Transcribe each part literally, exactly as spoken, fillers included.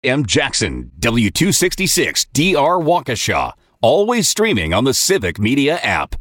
M. Jackson, W two sixty-six D R Waukesha. Always streaming on the Civic Media app.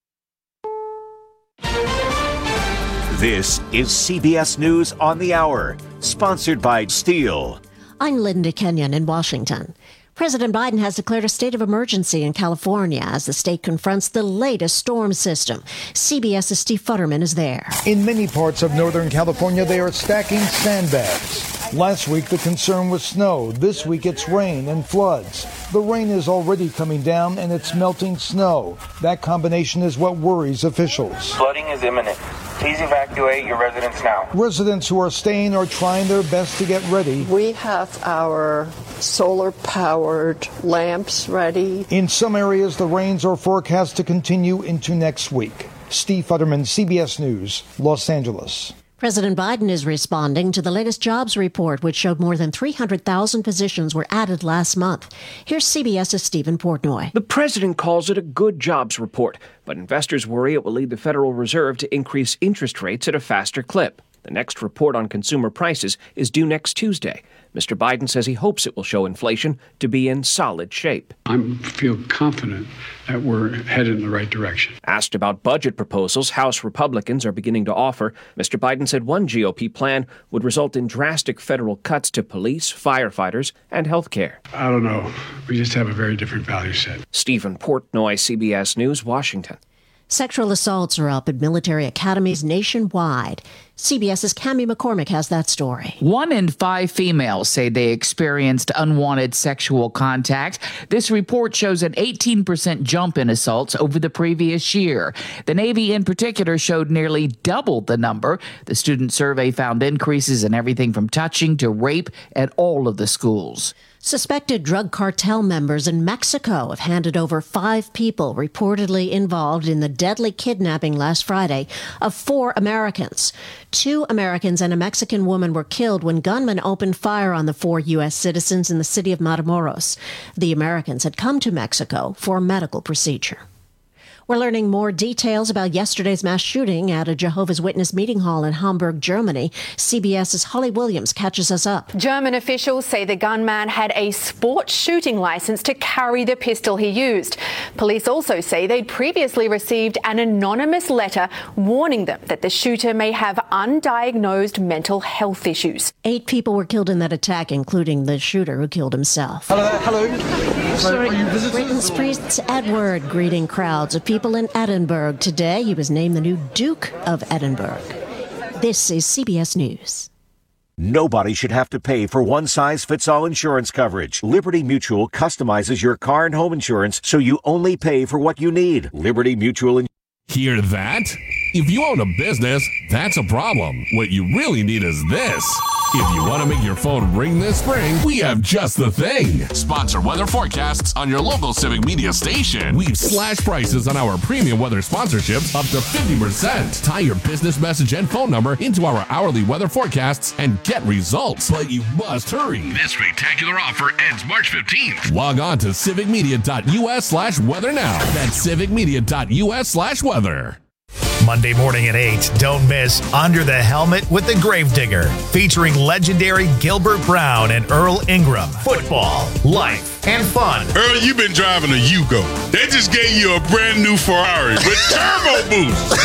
This is C B S News on the Hour, sponsored by Steel. I'm Linda Kenyon in Washington. President Biden has declared a state of emergency in California as the state confronts the latest storm system. CBS's Steve Futterman is there. In many parts of Northern California, they are stacking sandbags. Last week, the concern was snow. This week, it's rain and floods. The rain is already coming down, and it's melting snow. That combination is what worries officials. Flooding is imminent. Please evacuate your residents now. Residents who are staying are trying their best to get ready. We have our solar-powered lamps ready. In some areas, the rains are forecast to continue into next week. Steve Futterman, C B S News, Los Angeles. President Biden is responding to the latest jobs report, which showed more than three hundred thousand positions were added last month. Here's CBS's Stephen Portnoy. The president calls it a good jobs report, but investors worry it will lead the Federal Reserve to increase interest rates at a faster clip. The next report on consumer prices is due next Tuesday. Mister Biden says he hopes it will show inflation to be in solid shape. I feel confident that we're headed in the right direction. Asked about budget proposals House Republicans are beginning to offer, Mister Biden said one G O P plan would result in drastic federal cuts to police, firefighters, and health care. I don't know. We just have a very different value set. Stephen Portnoy, C B S News, Washington. Sexual assaults are up at military academies nationwide. CBS's Cammie McCormick has that story. One in five females say they experienced unwanted sexual contact. This report shows an eighteen percent jump in assaults over the previous year. The Navy in particular showed nearly double the number. The student survey found increases in everything from touching to rape at all of the schools. Suspected drug cartel members in Mexico have handed over five people reportedly involved in the deadly kidnapping last Friday of four Americans. Two Americans and a Mexican woman were killed when gunmen opened fire on the four U S citizens in the city of Matamoros. The Americans had come to Mexico for a medical procedure. We're learning more details about yesterday's mass shooting at a Jehovah's Witness meeting hall in Hamburg, Germany. CBS's Holly Williams catches us up. German officials say the gunman had a sports shooting license to carry the pistol he used. Police also say they'd previously received an anonymous letter warning them that the shooter may have undiagnosed mental health issues. Eight people were killed in that attack, including the shooter who killed himself. Hello, hello. Sorry, are you visitors? Britain's Prince Edward greeting crowds of people in Edinburgh today. He was named the new Duke of Edinburgh. This is C B S News. Nobody should have to pay for one-size-fits-all insurance coverage. Liberty Mutual customizes your car and home insurance so you only pay for what you need. Liberty Mutual. In- Hear that? If you own a business, that's a problem. What you really need is this. If you want to make your phone ring this spring, we have just the thing. Sponsor weather forecasts on your local Civic Media station. We've slashed prices on our premium weather sponsorships up to fifty percent. Tie your business message and phone number into our hourly weather forecasts and get results. But you must hurry. This spectacular offer ends March fifteenth. Log on to civicmedia.us slash weather now. That's civicmedia.us slash weather. Monday morning at eight, don't miss Under the Helmet with the Gravedigger, featuring legendary Gilbert Brown and Earl Ingram. Football, life, and fun. Earl, you've been driving a Yugo. They just gave you a brand new Ferrari with turbo boost.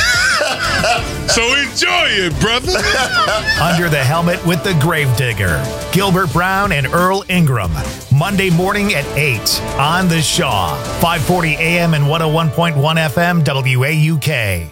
So enjoy it, brother. Under the Helmet with the Gravedigger, Gilbert Brown and Earl Ingram. Monday morning at eight on The Shaw, five forty a.m. and one oh one point one F M W A U K.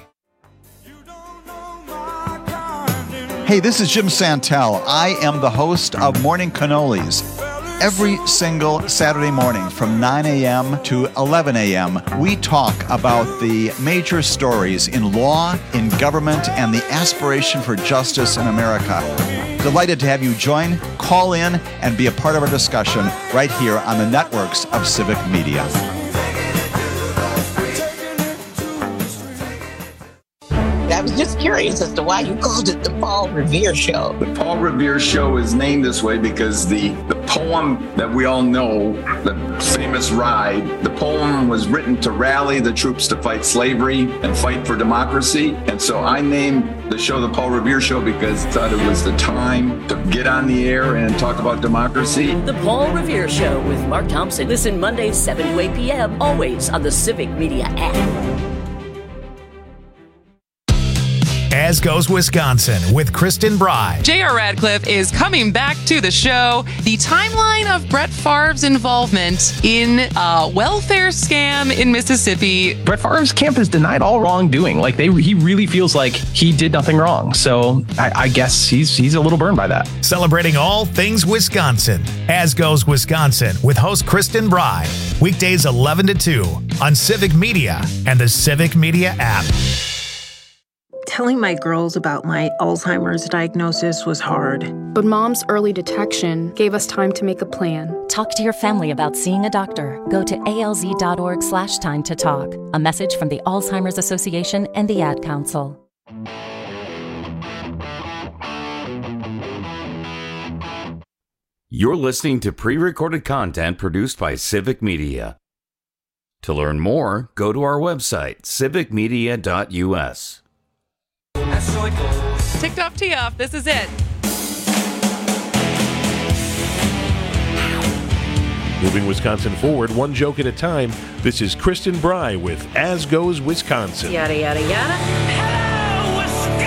Hey, this is Jim Santel. I am the host of Morning Cannolis. Every single Saturday morning from nine a.m. to eleven a.m., we talk about the major stories in law, in government, and the aspiration for justice in America. Delighted to have you join, call in, and be a part of our discussion right here on the networks of Civic Media. That was just curious as to why you called it the Paul Revere Show. The Paul Revere Show is named this way because the, the poem that we all know, the famous ride, the poem was written to rally the troops to fight slavery and fight for democracy. And so I named the show the Paul Revere Show because I thought it was the time to get on the air and talk about democracy. The Paul Revere Show with Mark Thompson. Listen Mondays, seven to eight p.m., always on the Civic Media app. As Goes Wisconsin with Kristen Bry. J R. Radcliffe is coming back to the show. The timeline of Brett Favre's involvement in a welfare scam in Mississippi. Brett Favre's camp has denied all wrongdoing. Like they, he really feels like he did nothing wrong. So I, I guess he's he's a little burned by that. Celebrating all things Wisconsin. As Goes Wisconsin with host Kristen Bry. Weekdays eleven to two on Civic Media and the Civic Media app. Telling my girls about my Alzheimer's diagnosis was hard. But Mom's early detection gave us time to make a plan. Talk to your family about seeing a doctor. Go to alz.org slash time to talk. A message from the Alzheimer's Association and the Ad Council. You're listening to pre-recorded content produced by Civic Media. To learn more, go to our website, civic media dot u s. Ticked off, tee off. This is it. Moving Wisconsin forward, one joke at a time. This is Kristen Bry with As Goes Wisconsin. Yada, yada, yada. Hello,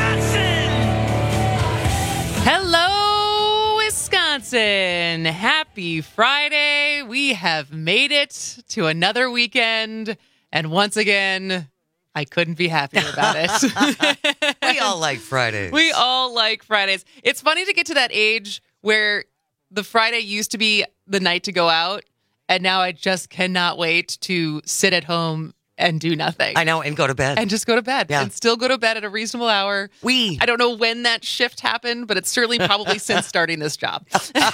Wisconsin! Hello, Wisconsin! Happy Friday. We have made it to another weekend. And once again, I couldn't be happier about it. We all like Fridays. We all like Fridays. It's funny to get to that age where the Friday used to be the night to go out, and now I just cannot wait to sit at home and do nothing. I know, and go to bed. And just go to bed. Yeah. And still go to bed at a reasonable hour. We. I don't know when that shift happened, but it's certainly probably since starting this job.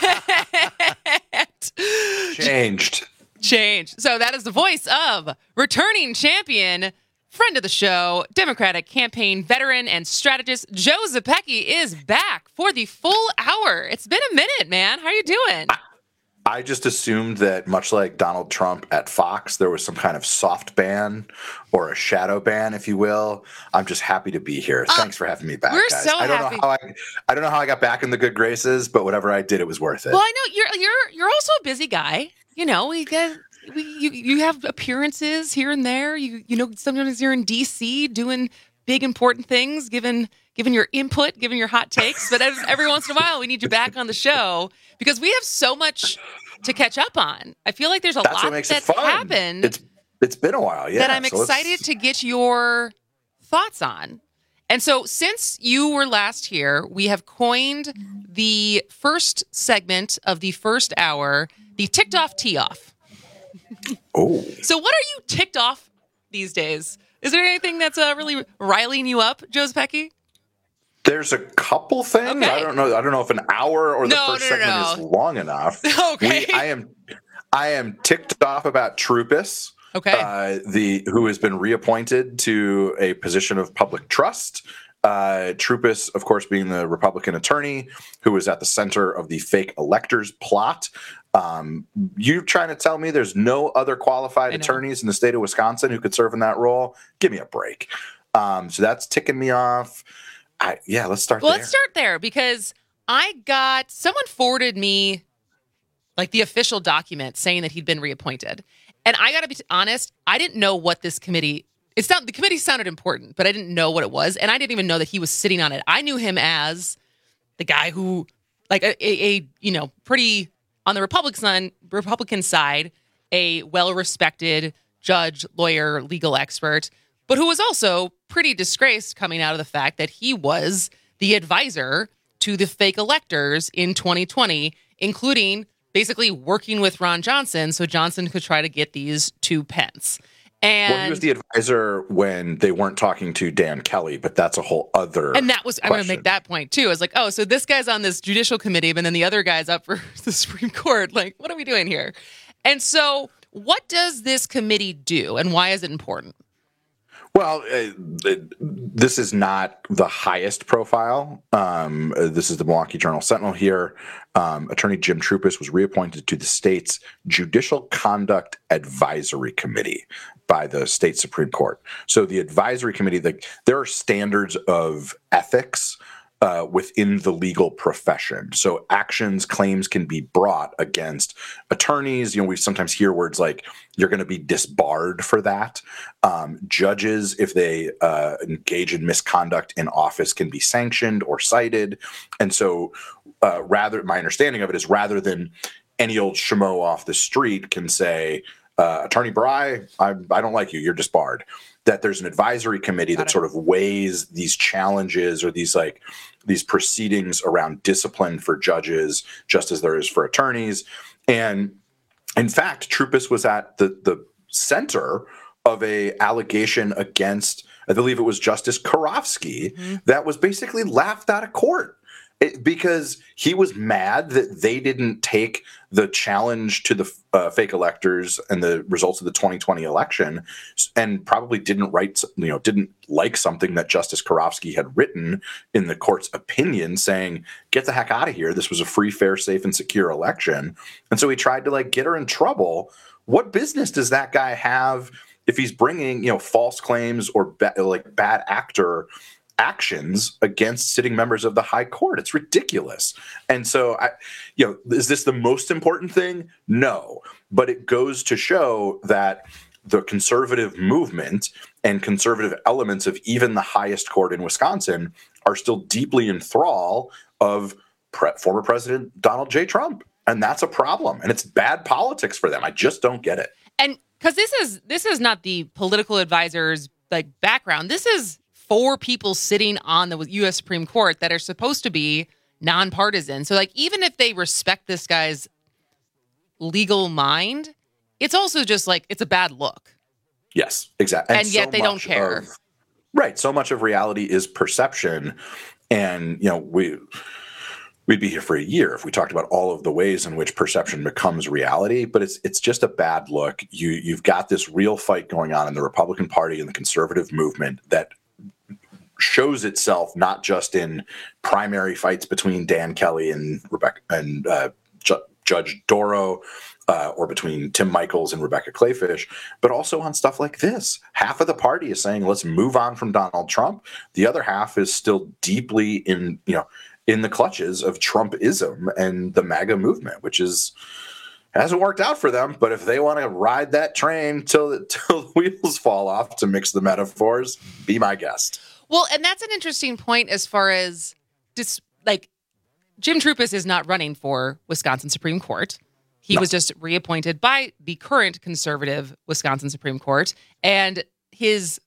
Changed. Changed. So that is the voice of returning champion, friend of the show, Democratic campaign veteran and strategist Joe Zepecki is back for the full hour. It's been a minute, man. How are you doing? I just assumed that, much like Donald Trump at Fox, there was some kind of soft ban or a shadow ban, if you will. I'm just happy to be here. Thanks uh, for having me back, we're guys. so I don't happy. know how I, I don't know how I got back in the good graces, but whatever I did, it was worth it. Well, I know you're you're you're also a busy guy. You know, we get. We, you you have appearances here and there. You you know sometimes you're in D C doing big important things, given given your input, given your hot takes. But every once in a while, we need you back on the show because we have so much to catch up on. I feel like there's a that's lot what makes that's it fun. happened. It's it's been a while, yeah. That I'm so excited let's... to get your thoughts on. And so, since you were last here, we have coined the first segment of the first hour the ticked off tee off. Oh. So what are you ticked off these days? Is there anything that's uh, really riling you up, Joe Zepecki? There's a couple things. Okay. I don't know. I don't know if an hour or the no, first no, no, segment no. is long enough. Okay. We, I am I am ticked off about Troopus. Okay. Uh, the who has been reappointed to a position of public trust. Uh, Troopus, of course, being the Republican attorney who was at the center of the fake electors plot. Um, you're trying to tell me there's no other qualified attorneys in the state of Wisconsin who could serve in that role? Give me a break. Um, so that's ticking me off. I, yeah, let's start well, there. let's start there because I got someone forwarded me like the official document saying that he'd been reappointed. And I got to be honest, I didn't know what this committee It's not the committee sounded important, but I didn't know what it was. And I didn't even know that he was sitting on it. I knew him as the guy who, like a, a, a you know, pretty on the Republican Republican side, a well-respected judge, lawyer, legal expert, but who was also pretty disgraced coming out of the fact that he was the advisor to the fake electors in twenty twenty, including basically working with Ron Johnson so Johnson could try to get these to Pence. And well, he was the advisor when they weren't talking to Dan Kelly, but that's a whole other And that was, question. I'm going to make that point too. I was like, oh, so this guy's on this judicial committee, but then the other guy's up for the Supreme Court. Like, what are we doing here? And so what does this committee do and why is it important? Well, uh, this is not the highest profile. Um, uh, this is the Milwaukee Journal Sentinel here. Um, Attorney Jim Troupis was reappointed to the state's Judicial Conduct Advisory Committee by the state Supreme Court. So the advisory committee, like, there are standards of ethics Uh, within the legal profession. So actions, claims can be brought against attorneys. You know, we sometimes hear words like, you're going to be disbarred for that. Um, judges, if they uh, engage in misconduct in office, can be sanctioned or cited. And so uh, rather, my understanding of it is rather than any old schmo off the street can say, uh, Attorney Bry, I, I don't like you, you're disbarred. That there's an advisory committee that sort of weighs these challenges or these like these proceedings around discipline for judges, just as there is for attorneys. And in fact, Troupis was at the the center of a allegation against, I believe it was Justice Karofsky, mm-hmm. that was basically laughed out of court. It, because he was mad that they didn't take the challenge to the uh, fake electors and the results of the twenty twenty election, and probably didn't write, you know, didn't like something that Justice Karofsky had written in the court's opinion, saying, "Get the heck out of here! This was a free, fair, safe, and secure election." And so he tried to like get her in trouble. What business does that guy have if he's bringing, you know, false claims or ba- like bad actor actions against sitting members of the high court? It's ridiculous. And so, I, you know, is this the most important thing? No, but it goes to show that the conservative movement and conservative elements of even the highest court in Wisconsin are still deeply in thrall of pre- former President Donald J. Trump. And that's a problem. And it's bad politics for them. I just don't get it. And because this is this is not the political advisor's like background. This is four people sitting on the U S Supreme Court that are supposed to be nonpartisan. So, like, even if they respect this guy's legal mind, it's also just like, it's a bad look. Yes, exactly. And, and yet so they don't care. Of, right. So much of reality is perception. And, you know, we, we'd be here for a year if we talked about all of the ways in which perception becomes reality, but it's it's just a bad look. You, you've got this real fight going on in the Republican Party and the conservative movement that shows itself not just in primary fights between Dan Kelly and Rebecca and uh, Ju- Judge Doro, uh, or between Tim Michels and Rebecca Clayfish, but also on stuff like this. Half of the party is saying, let's move on from Donald Trump. The other half is still deeply in, you know, in the clutches of Trumpism and the MAGA movement, which is hasn't worked out for them. But if they want to ride that train till, till the wheels fall off, to mix the metaphors, be my guest. Well, and that's an interesting point as far as just like Jim Troupis is not running for Wisconsin Supreme Court. He no. was just reappointed by the current conservative Wisconsin Supreme Court. And his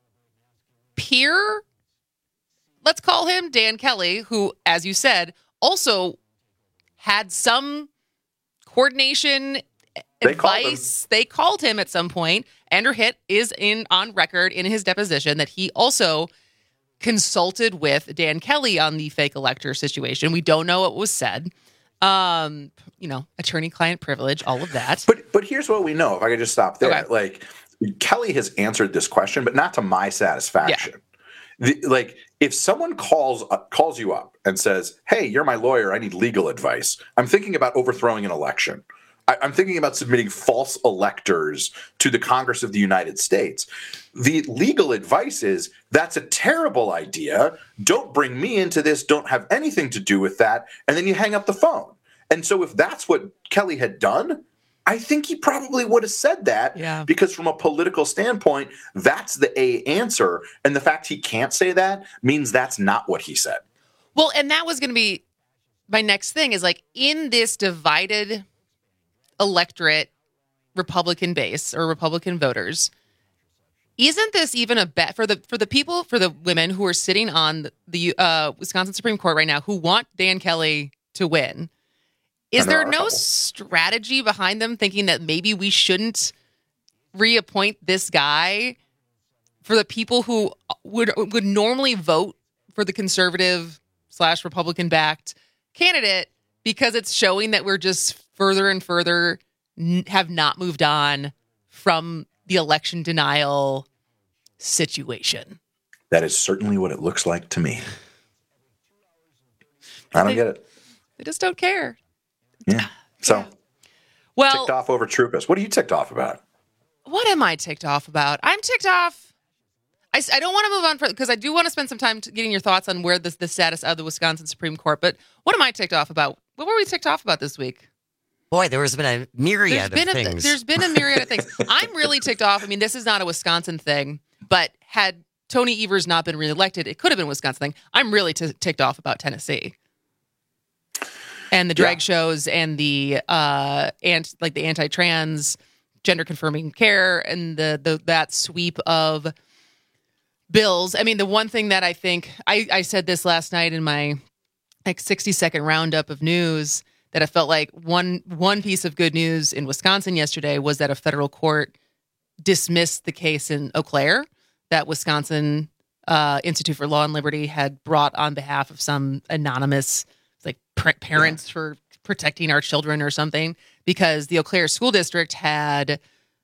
peer, let's call him Dan Kelly, who, as you said, also had some coordination they advice. Called they called him at some point. Andrew Hitt is in on record in his deposition that he also consulted with Dan Kelly on the fake elector situation. We don't know what was said. Um, you know, attorney-client privilege, all of that. But but here's what we know. If I could just stop there. Okay. Like, Kelly has answered this question, but not to my satisfaction. Yeah. The, like, if someone calls uh, calls you up and says, "Hey, you're my lawyer. I need legal advice," I'm thinking about overthrowing an election. I, I'm thinking about submitting false electors to the Congress of the United States. The legal advice is, that's a terrible idea. Don't bring me into this. Don't have anything to do with that. And then you hang up the phone. And so if that's what Kelly had done, I think he probably would have said that, yeah. because from a political standpoint, that's the A answer. And the fact he can't say that means that's not what he said. Well, and that was going to be my next thing, is like, in this divided electorate, Republican base or Republican voters, isn't this even a bet for the for the people, for the women who are sitting on the uh, Wisconsin Supreme Court right now who want Dan Kelly to win? Is there, there no strategy behind them thinking that maybe we shouldn't reappoint this guy for the people who would would normally vote for the conservative slash Republican backed candidate, because it's showing that we're just further and further n- have not moved on from the election denial situation. That is certainly what it looks like to me. I don't they, get it. They just don't care. Yeah. So, yeah. Well, ticked off over Troopus. What are you ticked off about? What am I ticked off about? I'm ticked off. I, I don't want to move on because I do want to spend some time getting your thoughts on where the, the status of the Wisconsin Supreme Court. But what am I ticked off about? What were we ticked off about this week? Boy, there has been a myriad there's of been things. A, there's been a myriad of things. I'm really ticked off. I mean, this is not a Wisconsin thing, but had Tony Evers not been reelected, it could have been a Wisconsin thing. I'm really t- ticked off about Tennessee and the drag yeah. shows and the uh and like the anti-trans, gender confirming care and the the that sweep of bills. I mean, the one thing that I think I, I said this last night in my like sixty second roundup of news that I felt like one one piece of good news in Wisconsin yesterday was that a federal court dismissed the case in Eau Claire that Wisconsin uh, Institute for Law and Liberty had brought on behalf of some anonymous like parents yeah. for protecting our children or something, because the Eau Claire School District had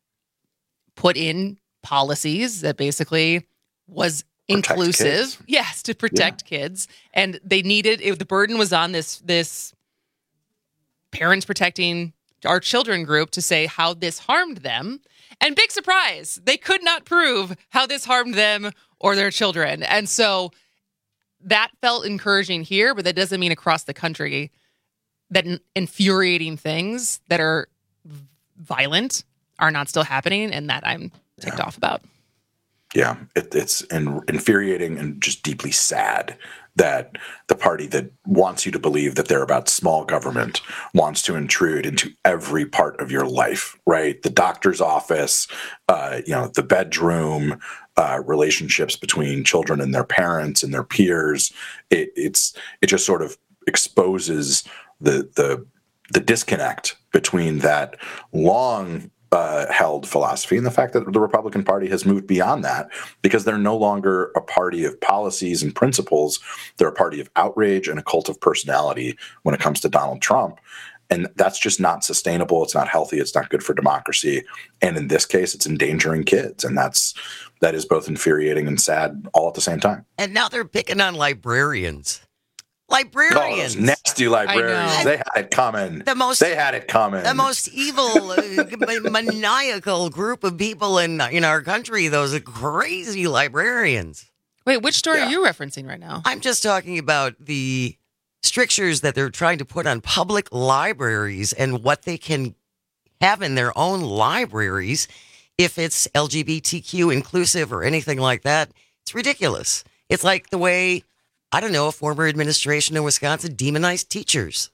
put in policies that basically was protect inclusive, kids. yes, to protect yeah. kids, and they needed it, the burden was on this this parents protecting our children group to say how this harmed them. And big surprise, they could not prove how this harmed them or their children. And so that felt encouraging here, but that doesn't mean across the country that infuriating things that are violent are not still happening, and that I'm ticked yeah. off about. Yeah, it, it's in, infuriating and just deeply sad that the party that wants you to believe that they're about small government wants to intrude into every part of your life, right? The doctor's office, uh, you know, the bedroom, uh, relationships between children and their parents and their peers. It, it's it just sort of exposes the the the disconnect between that long Uh, held philosophy and the fact that the Republican Party has moved beyond that, because they're no longer a party of policies and principles. They're a party of outrage and a cult of personality when it comes to Donald Trump. And that's just not sustainable. It's not healthy. It's not good for democracy. And in this case, it's endangering kids. And that's that is both infuriating and sad all at the same time. And now they're picking on librarians. Librarians. Oh, those nasty librarians. They had it coming. The most, they had it coming. The most evil, uh, maniacal group of people in in our country, those crazy librarians. Wait, which story yeah. are you referencing right now? I'm just talking about the strictures that they're trying to put on public libraries and what they can have in their own libraries if it's L G B T Q inclusive or anything like that. It's ridiculous. It's like the way, I don't know, a former administration in Wisconsin demonized teachers.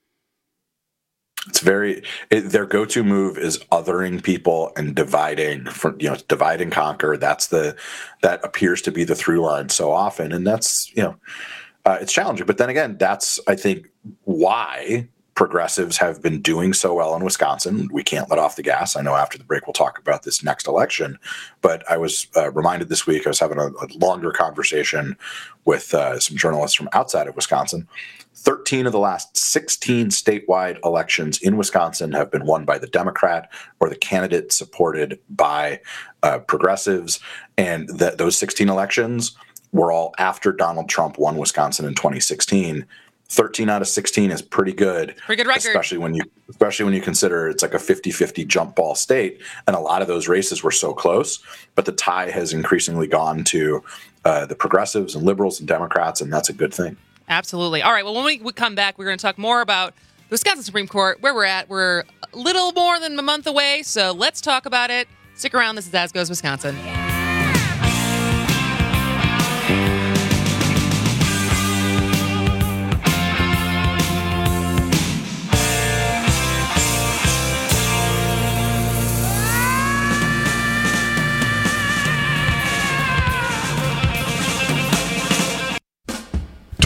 It's very, it, their go-to move is othering people and dividing, from, you know, divide and conquer. That's the, that appears to be the through line so often. And that's, you know, uh, it's challenging. But then again, that's, I think, why progressives have been doing so well in Wisconsin. We can't let off the gas. I know after the break, we'll talk about this next election, but I was uh, reminded this week, I was having a, a longer conversation with uh, some journalists from outside of Wisconsin. thirteen of the last sixteen statewide elections in Wisconsin have been won by the Democrat or the candidate supported by uh, progressives. And that those sixteen elections were all after Donald Trump won Wisconsin in twenty sixteen. thirteen out of sixteen is pretty good. Pretty good record. Especially when you especially when you consider it's like a fifty-fifty jump ball state. And a lot of those races were so close. But the tie has increasingly gone to uh, the progressives and liberals and Democrats, and that's a good thing. Absolutely. All right. Well, when we come back, we're going to talk more about the Wisconsin Supreme Court, where we're at. We're a little more than a month away, so let's talk about it. Stick around. This is As Goes Wisconsin.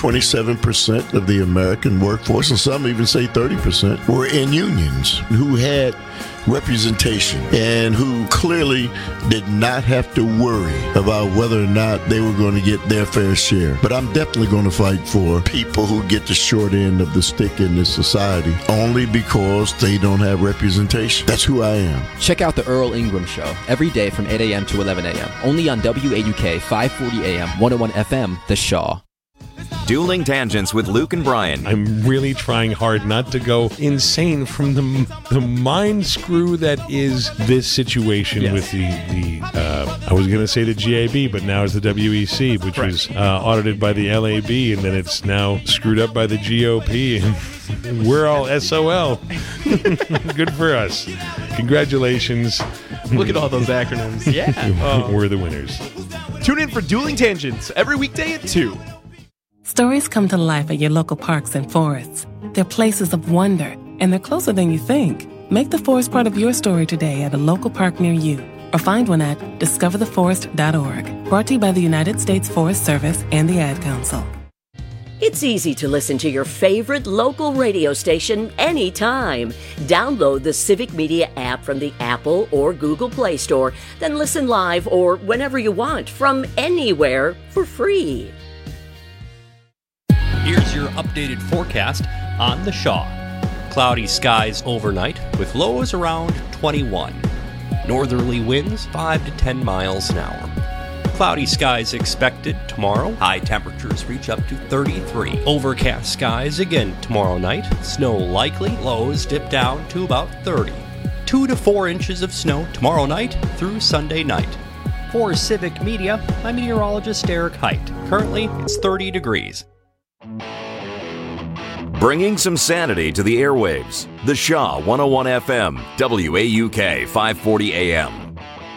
twenty-seven percent of the American workforce, and some even say thirty percent, were in unions who had representation and who clearly did not have to worry about whether or not they were going to get their fair share. But I'm definitely going to fight for people who get the short end of the stick in this society only because they don't have representation. That's who I am. Check out the Earl Ingram Show every day from eight a.m. to eleven a.m. only on W A U K five forty A M, one oh one F M, The Shaw. Dueling Tangents with Luke and Brian. I'm really trying hard not to go insane from the the mind screw that is this situation yes. with the, the uh, I was going to say the G A B, but now it's the W E C, which right. was uh, audited by the L A B, and then it's now screwed up by the G O P, and we're all S O L. Good for us. Congratulations. Look at all those acronyms. Yeah. Oh. We're the winners. Tune in for Dueling Tangents every weekday at two. Stories come to life at your local parks and forests. They're places of wonder, and they're closer than you think. Make the forest part of your story today at a local park near you, or find one at discover the forest dot org. Brought to you by the United States Forest Service and the Ad Council. It's easy to listen to your favorite local radio station anytime. Download the Civic Media app from the Apple or Google Play Store, then listen live or whenever you want from anywhere for free. Here's your updated forecast on the Shaw. Cloudy skies overnight with lows around twenty-one. Northerly winds five to ten miles an hour. Cloudy skies expected tomorrow. High temperatures reach up to thirty-three. Overcast skies again tomorrow night. Snow likely. Lows dip down to about thirty. Two to four inches of snow tomorrow night through Sunday night. For Civic Media, I'm meteorologist Eric Height. Currently, it's thirty degrees. Bringing some sanity to the airwaves. The Shaw one oh one F M, W A U K five forty A M.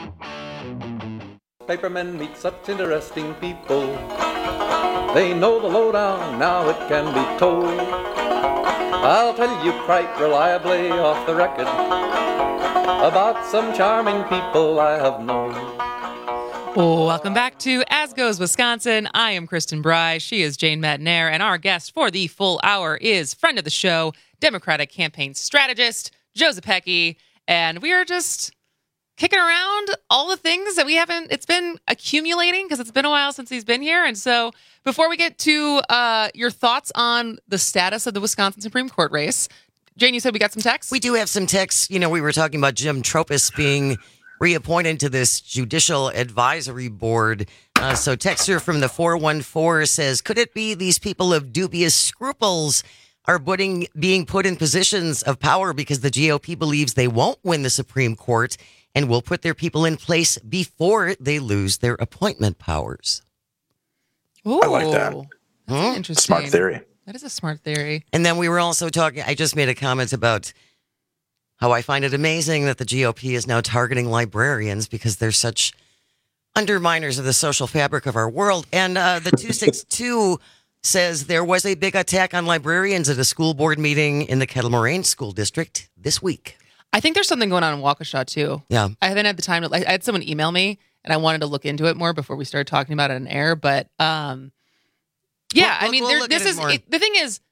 Papermen meet such interesting people. They know the lowdown, now it can be told. I'll tell you quite reliably off the record about some charming people I have known. Welcome back to As Goes Wisconsin. I am Kristen Bry. She is Jane Madnair. And our guest for the full hour is friend of the show, Democratic campaign strategist, Joe Zepecki. And we are just kicking around all the things that we haven't, it's been accumulating because it's been a while since he's been here. And so before we get to uh, your thoughts on the status of the Wisconsin Supreme Court race, Jane, you said we got some texts? We do have some texts. You know, we were talking about Jim Tropas being reappointed to this Judicial Advisory Board. Uh, so texter from the four one four says, could it be these people of dubious scruples are putting, being put in positions of power because the G O P believes they won't win the Supreme Court and will put their people in place before they lose their appointment powers? Ooh, I like that. That's interesting. Smart theory. That is a smart theory. And then we were also talking, I just made a comment about how I find it amazing that the G O P is now targeting librarians because they're such underminers of the social fabric of our world. And uh, the two sixty-two says there was a big attack on librarians at a school board meeting in the Kettle Moraine School District this week. I think there's something going on in Waukesha, too. Yeah. I haven't had the time to, I had someone email me, and I wanted to look into it more before we started talking about it on air. But, um, yeah, we'll, I mean, we'll there, this is, it, the thing is,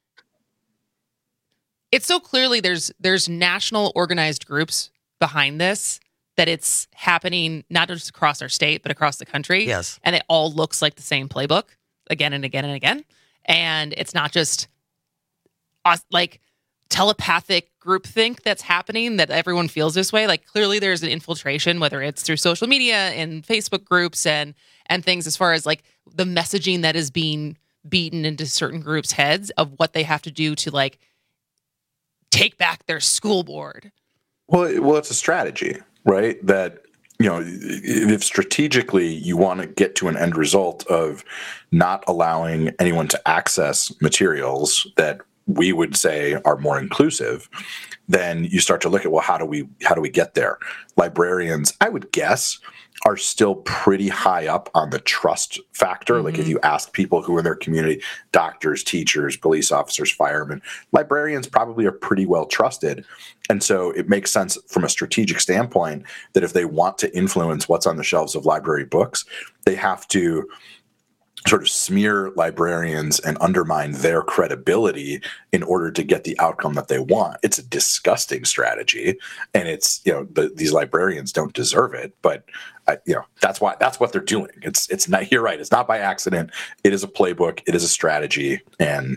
it's so clearly there's there's national organized groups behind this that it's happening not just across our state, but across the country. Yes. And it all looks like the same playbook again and again and again. And it's not just us, like telepathic groupthink that's happening that everyone feels this way. Like clearly there's an infiltration, whether it's through social media and Facebook groups and and things as far as like the messaging that is being beaten into certain groups' heads of what they have to do to like take back their school board. Well, well, it's a strategy, right? That, you know, if strategically you want to get to an end result of not allowing anyone to access materials that we would say are more inclusive, then you start to look at, well, how do we how do we get there? Librarians, I would guess, are still pretty high up on the trust factor. Mm-hmm. Like if you ask people who are in their community, doctors, teachers, police officers, firemen, librarians probably are pretty well trusted. And so it makes sense from a strategic standpoint that if they want to influence what's on the shelves of library books, they have to sort of smear librarians and undermine their credibility in order to get the outcome that they want. It's a disgusting strategy, and it's, you know, the, these librarians don't deserve it, but I, you know, that's why that's what they're doing. It's it's not, you're right. It's not by accident. It is a playbook. It is a strategy, and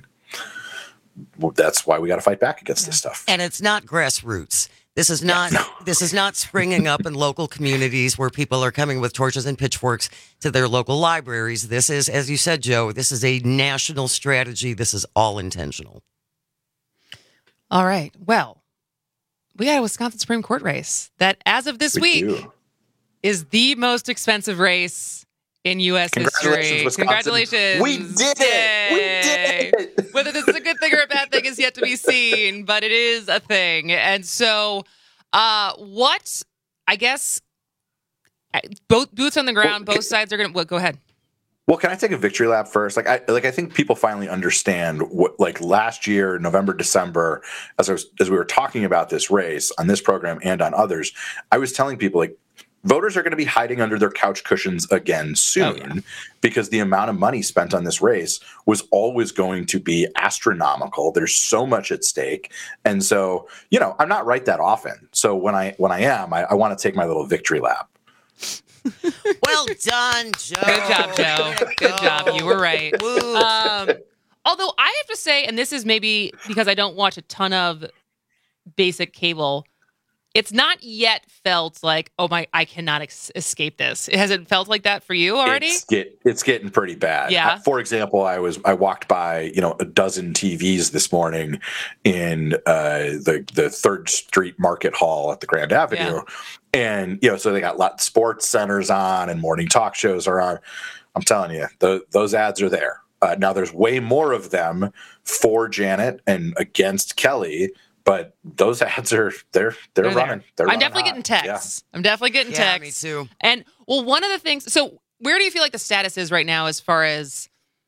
that's why we got to fight back against this stuff. And it's not grassroots. This is not no. This is not springing up in local communities where people are coming with torches and pitchforks to their local libraries. This is, as you said, Joe, this is a national strategy. This is all intentional. All right. Well, we got a Wisconsin Supreme Court race that, as of this we week, do. is the most expensive race in U S Congratulations, history. Wisconsin. Congratulations. We did it. Yay. We did it. Whether this is a good thing or a bad thing is yet to be seen, but it is a thing. And so uh, what, I guess, both boots on the ground, both sides are going to, well, go ahead. Well, can I take a victory lap first? Like, I like I think people finally understand what, like last year, November, December, as I was, as we were talking about this race on this program and on others, I was telling people, like, voters are going to be hiding under their couch cushions again soon, oh, yeah. because the amount of money spent on this race was always going to be astronomical. There's so much at stake. And so, you know, I'm not right that often. So when I when I am, I, I want to take my little victory lap. Well done, Joe. Good job, Joe. Good job. You were right. Um, although I have to say, and this is maybe because I don't watch a ton of basic cable, it's not yet felt like, oh my, I cannot ex- escape this. Has it felt like that for you already? It's, get, it's getting pretty bad. Yeah. For example, I was I walked by, you know, a dozen T Vs this morning in uh, the the Third Street Market Hall at the Grand Avenue, yeah. and you know, so they got lot sports centers on and morning talk shows are on. I'm telling you, the, those ads are there. Uh, now there's way more of them for Janet and against Kelly. But those ads are they're they're, they're running. They're I'm running definitely hot. getting texts. Yeah. I'm definitely getting yeah, texts. Me too. And well, one of the things. So, where do you feel like the status is right now as far as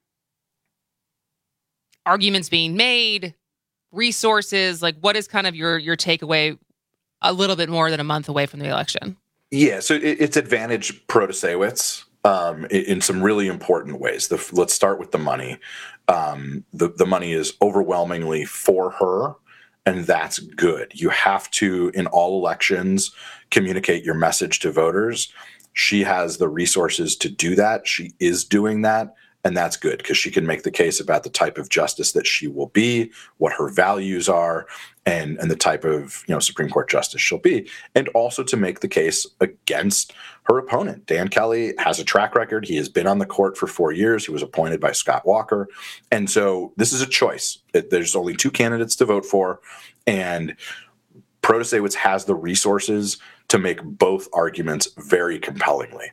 arguments being made, resources? Like, what is kind of your your takeaway? A little bit more than a month away from the election. Yeah, so it, it's advantage Protasewicz um, in, in some really important ways. The, let's start with the money. Um, the the money is overwhelmingly for her. And that's good. You have to, in all elections, communicate your message to voters. She has the resources to do that. She is doing that. And that's good because she can make the case about the type of justice that she will be, what her values are, and, and the type of, you know, Supreme Court justice she'll be. And also to make the case against her opponent. Dan Kelly has a track record. He has been on the court for four years. He was appointed by Scott Walker. And so this is a choice. It, there's only two candidates to vote for. And Protasewicz has the resources to make both arguments very compellingly.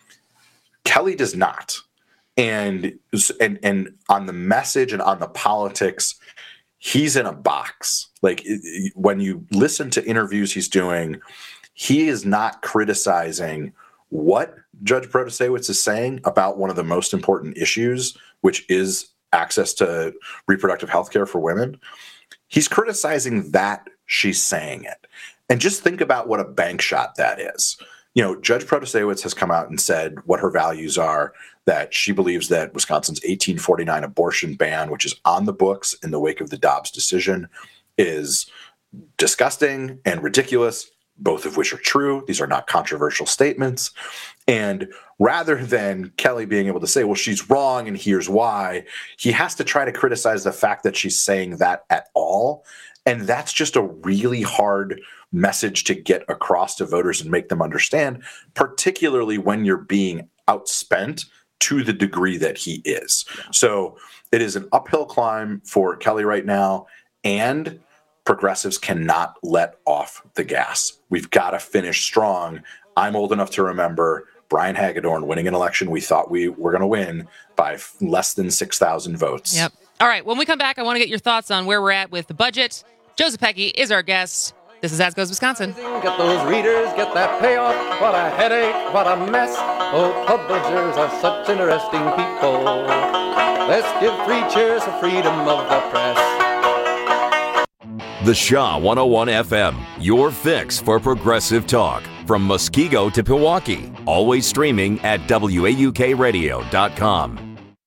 Kelly does not. And, and and on the message and on the politics, he's in a box. Like when you listen to interviews he's doing, he is not criticizing what Judge Protasewicz is saying about one of the most important issues, which is access to reproductive health care for women. He's criticizing that she's saying it. And just think about what a bank shot that is. You know, Judge Protasewicz has come out and said what her values are, that she believes that Wisconsin's eighteen forty-nine abortion ban, which is on the books in the wake of the Dobbs decision, is disgusting and ridiculous, both of which are true. These are not controversial statements. And rather than Kelly being able to say, well, she's wrong and here's why, he has to try to criticize the fact that she's saying that at all. And that's just a really hard message to get across to voters and make them understand, particularly when you're being outspent to the degree that he is. Yeah. So it is an uphill climb for Kelly right now, and progressives cannot let off the gas. We've got to finish strong. I'm old enough to remember Brian Hagedorn winning an election we thought we were going to win by less than six thousand votes. Yep. All right. When we come back, I want to get your thoughts on where we're at with the budget. Joe Zepecki is our guest. This is As Goes Wisconsin. Get those readers, get that payoff. What a headache, what a mess. Oh, publishers are such interesting people. Let's give three cheers for freedom of the press. The Shaw one oh one F M, your fix for progressive talk. From Muskego to Pewaukee. Always streaming at W A U K radio dot com.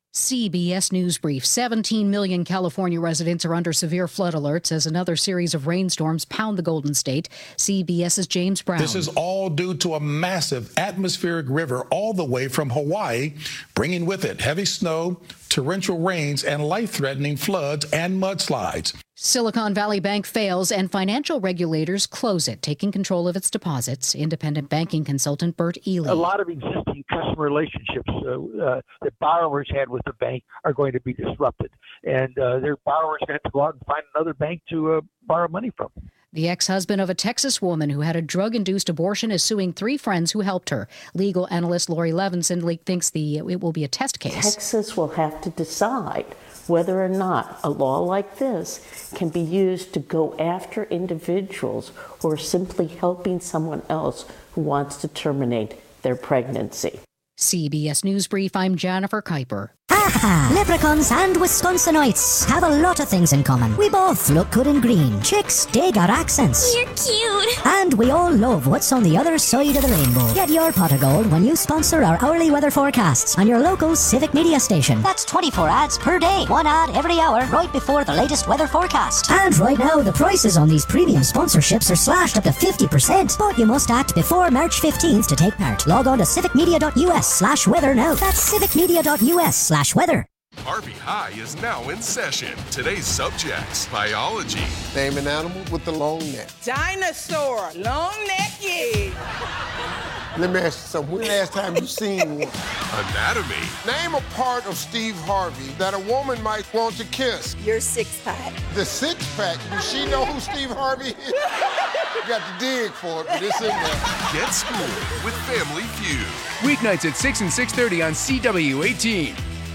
C B S News Brief. seventeen million California residents are under severe flood alerts as another series of rainstorms pound the Golden State. CBS's James Brown. This is all due to a massive atmospheric river all the way from Hawaii, bringing with it heavy snow, torrential rains, and life-threatening floods and mudslides. Silicon Valley Bank fails and financial regulators close it, taking control of its deposits. Independent banking consultant Bert Ely. A lot of existing customer relationships uh, uh, that borrowers had with the bank are going to be disrupted, and uh, their borrowers are going to have to go out and find another bank to uh, borrow money from. The ex-husband of a Texas woman who had a drug-induced abortion is suing three friends who helped her. Legal analyst Lori Levinson thinks the it will be a test case. Texas will have to decide whether or not a law like this can be used to go after individuals who are simply helping someone else who wants to terminate their pregnancy. C B S News Brief, I'm Jennifer Kuiper. Aha! Leprechauns and Wisconsinites have a lot of things in common. We both look good in green. Chicks dig our accents. You're cute. And we all love what's on the other side of the rainbow. Get your pot of gold when you sponsor our hourly weather forecasts on your local Civic Media station. That's twenty-four ads per day. One ad every hour right before the latest weather forecast. And right now, the prices on these premium sponsorships are slashed up to fifty percent. But you must act before March fifteenth to take part. Log on to civicmedia.us slash weather now. That's civicmedia.us slash weather. Harvey High is now in session. Today's subjects: biology. Name an animal with the long neck. Dinosaur, long neck, yeah. Let me ask you something. When last time you seen one? Anatomy. Name a part of Steve Harvey that a woman might want to kiss. Your six pack. The six pack. Does she know who Steve Harvey is? You got to dig for it, but it's in there. Get schooled with Family Feud. Weeknights at six and six thirty on C W eighteen.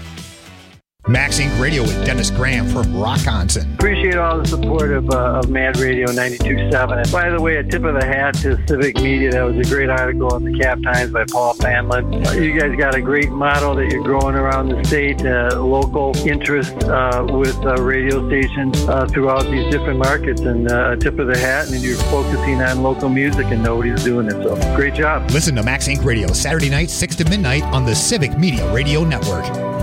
Max Inc Radio with Dennis Graham from Rockonson. Appreciate all the support of, uh, of Mad Radio ninety-two point seven. And by the way, a tip of the hat to Civic Media. That was a great article in the Cap Times by Paul Fanlin. Uh, you guys got a great model that you're growing around the state, uh, local interest uh, with uh, radio stations uh, throughout these different markets. And uh, a tip of the hat, and you're focusing on local music, and nobody's doing it. So great job. Listen to Max Inc Radio Saturday nights, six to midnight on the Civic Media Radio Network.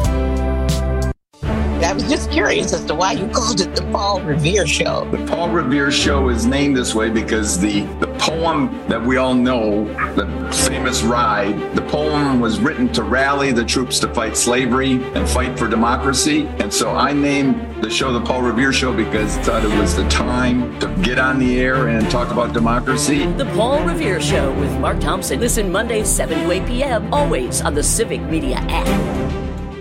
I was just curious as to why you called it the Paul Revere Show. The Paul Revere Show is named this way because the, the poem that we all know, the famous ride, the poem was written to rally the troops to fight slavery and fight for democracy. And so I named the show the Paul Revere Show because I thought it was the time to get on the air and talk about democracy. The Paul Revere Show with Mark Thompson. Listen Mondays, seven to eight p.m., always on the Civic Media app.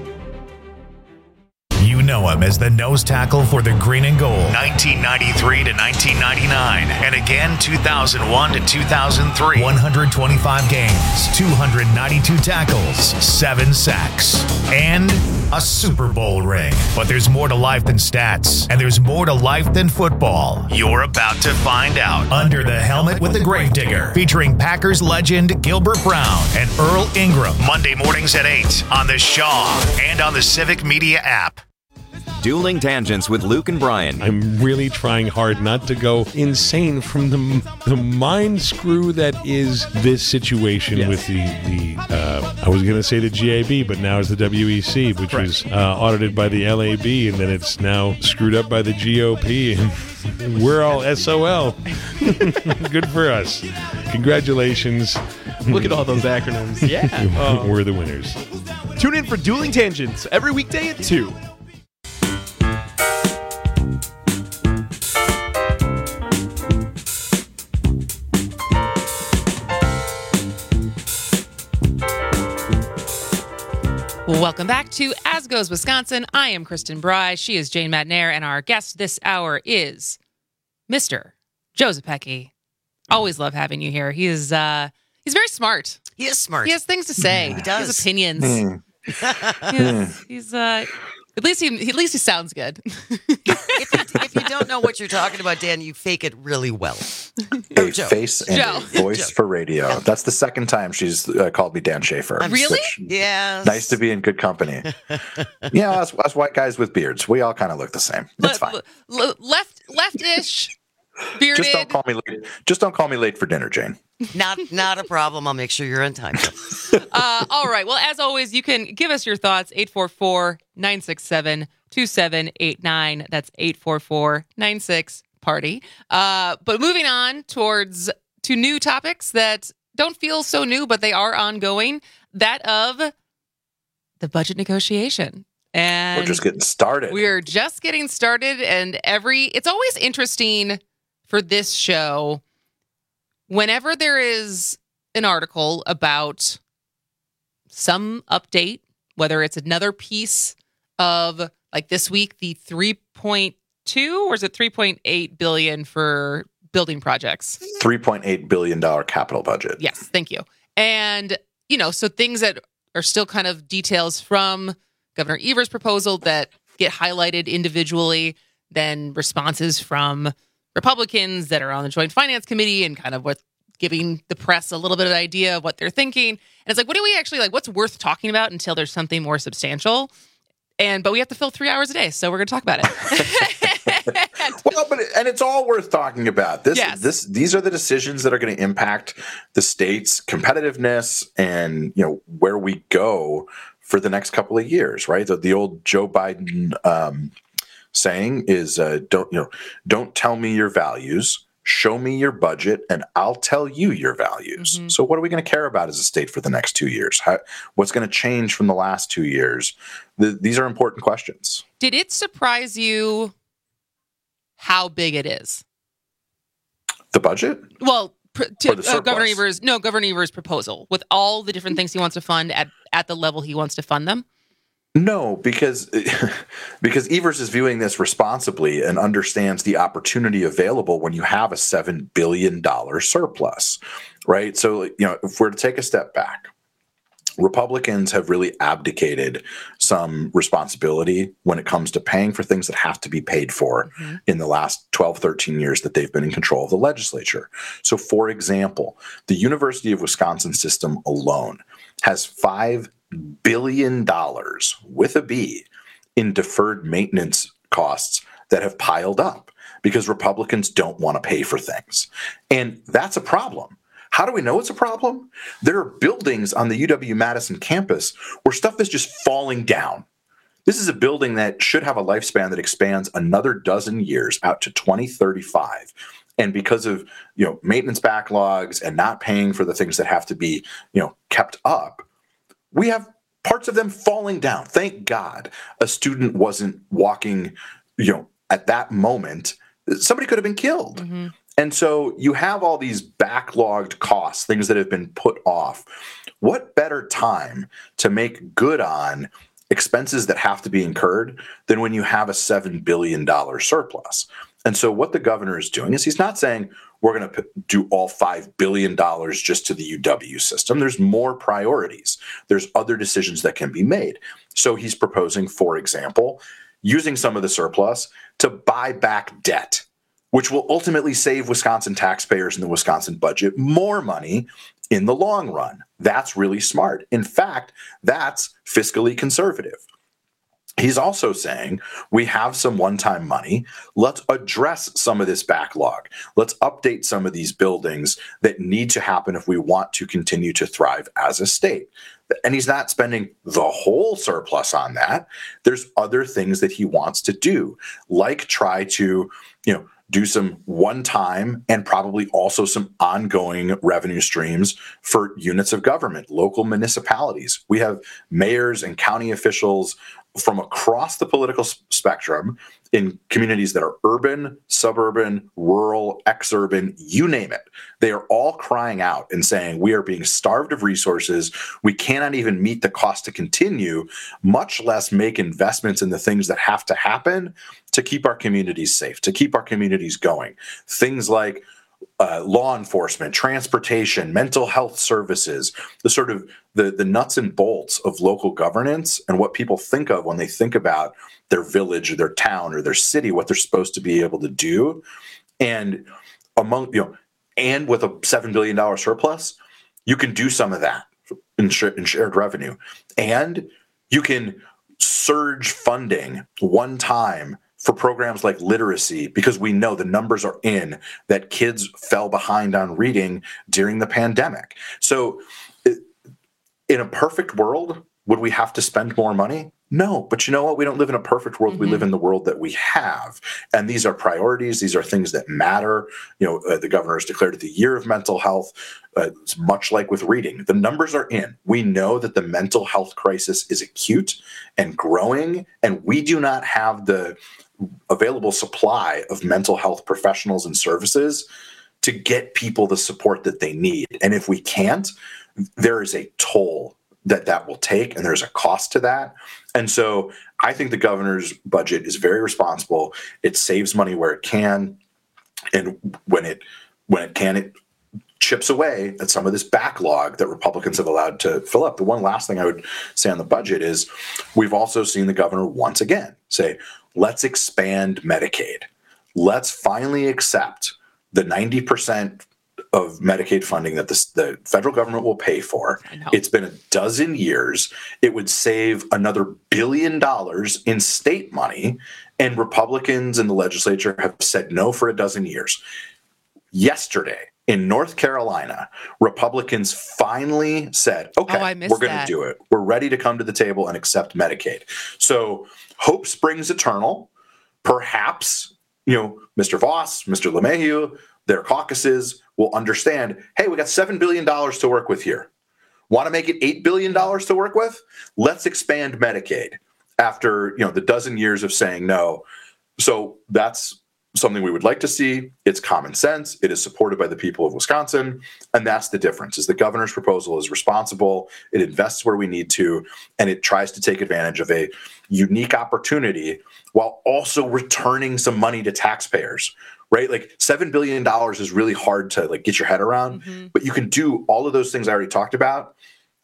You know him as the nose tackle for the Green and Gold, nineteen ninety-three to nineteen ninety-nine, and again two thousand one to two thousand three. one hundred twenty-five games, two hundred ninety-two tackles, seven sacks, and a Super Bowl ring. But there's more to life than stats, and there's more to life than football. You're about to find out. Under the Helmet with the Gravedigger, featuring Packers legend Gilbert Brown and Earl Ingram. Monday mornings at eight on the Shaw and on the Civic Media app. Dueling Tangents with Luke and Brian. I'm really trying hard not to go insane from the the mind screw that is this situation yes. with the, the uh, I was going to say the G A B, but now it's the W E C, which right. was uh, audited by the L A B, and then it's now screwed up by the G O P, and we're all S O L. Good for us. Congratulations. Look at all those acronyms. Yeah. uh, we're the winners. Tune in for Dueling Tangents every weekday at two. Welcome back to As Goes Wisconsin. I am Kristen Bry. She is Jane Madnair, and our guest this hour is Mister Joe Zepecki. Always love having you here. He is uh, he's very smart. He is smart. He has things to say. He He does. has opinions. Mm. he has, he's uh, at least he at least he sounds good. if, you, if you don't know what you're talking about, Dan, you fake it really well. A face and Joe. a voice Joe. for radio. Yeah. That's the second time she's uh, called me Dan Schaefer. Really? Yeah. Nice to be in good company. Yeah, us, us white guys with beards, we all kind of look the same. It's Le- fine. le- left left-ish. bearded. Just don't call me late. Just don't call me late for dinner, Jane. Not not a problem. I'll make sure you're on time. uh, all right. Well, as always, you can give us your thoughts. eight four four, nine six seven, two seven eight nine. That's eight four four, nine six, party. Uh, but moving on towards to new topics that don't feel so new, but they are ongoing. That of the budget negotiation. And we're just getting started. We're just getting started. And every, it's always interesting for this show, whenever there is an article about some update, whether it's another piece of, like this week, the three point two or is it three point eight billion for building projects? three point eight billion dollars capital budget. Yes, thank you. And, you know, so things that are still kind of details from Governor Evers' proposal that get highlighted individually, then responses from Republicans that are on the Joint Finance Committee and kind of what giving the press a little bit of an idea of what they're thinking. And it's like, what do we actually like? What's worth talking about until there's something more substantial? And but we have to fill three hours a day, so we're going to talk about it. Well, but and it's all worth talking about. This, yes. this, these are the decisions that are going to impact the state's competitiveness and you know where we go for the next couple of years, right? The, the old Joe Biden um, saying is, uh, "Don't you know? Don't tell me your values. Show me your budget, and I'll tell you your values." Mm-hmm. So, what are we going to care about as a state for the next two years? How, what's going to change from the last two years? The, these are important questions. Did it surprise you how big it is? The budget? Well, pr- to, the uh, Governor surplus? Evers, no, Governor Evers' proposal with all the different things he wants to fund at, at the level he wants to fund them. No, because because Evers is viewing this responsibly and understands the opportunity available when you have a seven billion dollars surplus, right? So, you know, if we're to take a step back, Republicans have really abdicated some responsibility when it comes to paying for things that have to be paid for mm-hmm. in the last twelve, thirteen years that they've been in control of the legislature. So, for example, the University of Wisconsin system alone has five billion dollars with a B in deferred maintenance costs that have piled up because Republicans don't want to pay for things. And that's a problem. How do we know it's a problem? There are buildings on the U W-Madison campus where stuff is just falling down. This is a building that should have a lifespan that expands another dozen years out to twenty thirty-five. And because of, you know, maintenance backlogs and not paying for the things that have to be, you know, kept up, we have parts of them falling down. Thank God a student wasn't walking, you know, at that moment. Somebody could have been killed. Mm-hmm. And so you have all these backlogged costs, things that have been put off. What better time to make good on expenses that have to be incurred than when you have a seven billion dollars surplus? And so what the governor is doing is he's not saying we're going to do all five billion dollars just to the U W system. There's more priorities. There's other decisions that can be made. So he's proposing, for example, using some of the surplus to buy back debt, which will ultimately save Wisconsin taxpayers and the Wisconsin budget more money in the long run. That's really smart. In fact, that's fiscally conservative. He's also saying we have some one-time money. Let's address some of this backlog. Let's update some of these buildings that need to happen if we want to continue to thrive as a state. And he's not spending the whole surplus on that. There's other things that he wants to do, like try to, you know, do some one-time and probably also some ongoing revenue streams for units of government, local municipalities. We have mayors and county officials from across the political spectrum in communities that are urban, suburban, rural, exurban, you name it. They are all crying out and saying, we are being starved of resources. We cannot even meet the cost to continue, much less make investments in the things that have to happen to keep our communities safe, to keep our communities going. Things like Uh, law enforcement, transportation, mental health services, the sort of the, the nuts and bolts of local governance and what people think of when they think about their village or their town or their city, what they're supposed to be able to do. And among, you know, and with a seven billion dollars surplus, you can do some of that in, sh- in shared revenue. And you can surge funding one time for programs like literacy, because we know the numbers are in that kids fell behind on reading during the pandemic. So in a perfect world, would we have to spend more money? No, but you know what? We don't live in a perfect world. Mm-hmm. We live in the world that we have. And these are priorities. These are things that matter. You know, uh, the governor has declared it the year of mental health. Uh, it's much like with reading. The numbers are in. We know that the mental health crisis is acute and growing, and we do not have the available supply of mental health professionals and services to get people the support that they need. And if we can't, there is a toll that that will take, and there's a cost to that. And so I think the governor's budget is very responsible. It saves money where it can, and when it when it can, it chips away at some of this backlog that Republicans have allowed to fill up. The one last thing I would say on the budget is we've also seen the governor once again say, let's expand Medicaid. Let's finally accept the ninety percent of Medicaid funding that the, the federal government will pay for. It's been a dozen years. It would save another billion dollars in state money, and Republicans in the legislature have said no for a dozen years. Yesterday in North Carolina, Republicans finally said, okay, oh, I missed we're going to that. do it. We're ready to come to the table and accept Medicaid. So hope springs eternal. Perhaps, you know, Mister Voss, Mister LeMahieu, their caucuses will understand, hey, we got seven billion dollars to work with here. Want to make it eight billion dollars to work with? Let's expand Medicaid after, you know, the dozen years of saying no. So that's something we would like to see. It's common sense. It is supported by the people of Wisconsin. And that's the difference, is the governor's proposal is responsible. It invests where we need to, and it tries to take advantage of a unique opportunity while also returning some money to taxpayers. Right? Like seven billion dollars is really hard to like get your head around, mm-hmm. but you can do all of those things I already talked about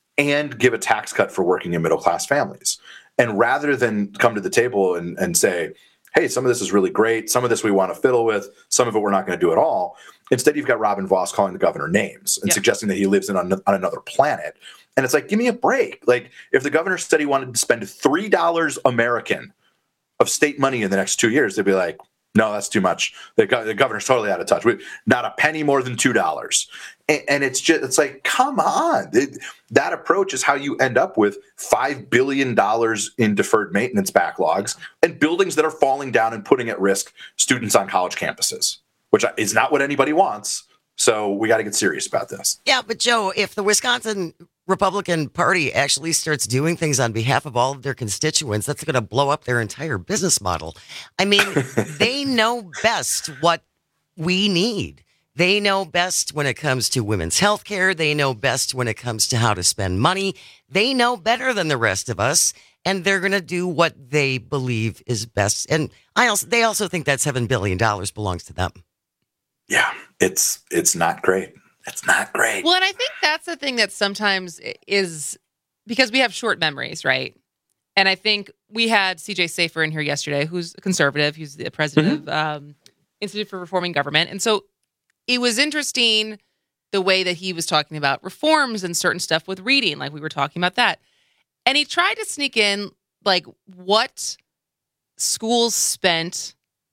and give a tax cut for working and middle-class families. And rather than come to the table and, and say, hey, some of this is really great, some of this we want to fiddle with, some of it we're not going to do at all. Instead, you've got Robin Voss calling the governor names and yeah. suggesting that he lives in on, on another planet. And it's like, give me a break. Like if the governor said he wanted to spend three dollars American of state money in the next two years, they'd be like, no, that's too much. The, go- the governor's totally out of touch. We, not a penny more than two dollars. And, and it's just, it's like, come on. It, that approach is how you end up with five billion dollars in deferred maintenance backlogs and buildings that are falling down and putting at risk students on college campuses, which is not what anybody wants. So we got to get serious about this. Yeah, but Joe, if the Wisconsin Republican Party actually starts doing things on behalf of all of their constituents, that's going to blow up their entire business model. I mean, they know best what we need. They know best when it comes to women's health care. They know best when it comes to how to spend money. They know better than the rest of us, and they're going to do what they believe is best. And I also, they also think that seven billion dollars belongs to them. Yeah, it's it's not great. It's not great. Well, and I think that's the thing that sometimes is because we have short memories, right? And I think we had C J Safer in here yesterday, who's a conservative. He's the president mm-hmm. of um, Institute for Reforming Government. And so it was interesting the way that he was talking about reforms and certain stuff with reading, like we were talking about that. And he tried to sneak in, like, what schools spent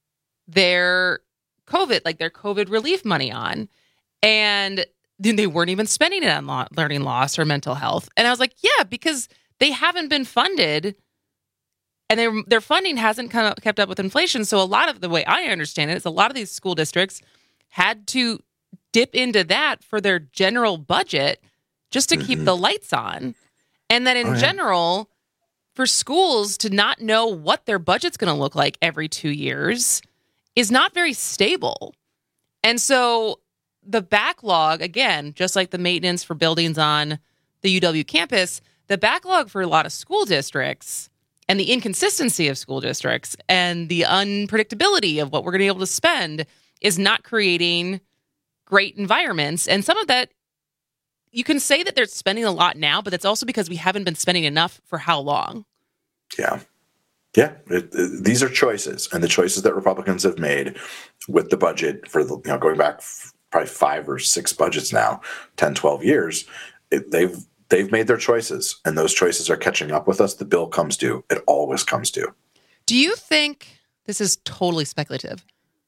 their COVID, like their COVID relief money on. And then they weren't even spending it on lo- learning loss or mental health. And I was like, yeah, because they haven't been funded and their their funding hasn't come up, kept up with inflation. So a lot of the way I understand it is a lot of these school districts had to dip into that for their general budget just to mm-hmm. keep the lights on. And then in oh, yeah. general, for schools to not know what their budget's going to look like every two years is not very stable. And so the backlog, again, just like the maintenance for buildings on the U W campus, the backlog for a lot of school districts and the inconsistency of school districts and the unpredictability of what we're going to be able to spend is not creating great environments. And some of that, you can say that they're spending a lot now, but that's also because we haven't been spending enough for how long? Yeah. Yeah, it, it, these are choices, and the choices that Republicans have made with the budget for the, you know, going back f- probably five or six budgets now, ten, twelve years, it, they've they've made their choices, and those choices are catching up with us. The bill comes due. It always comes due. Do you think this is totally speculative.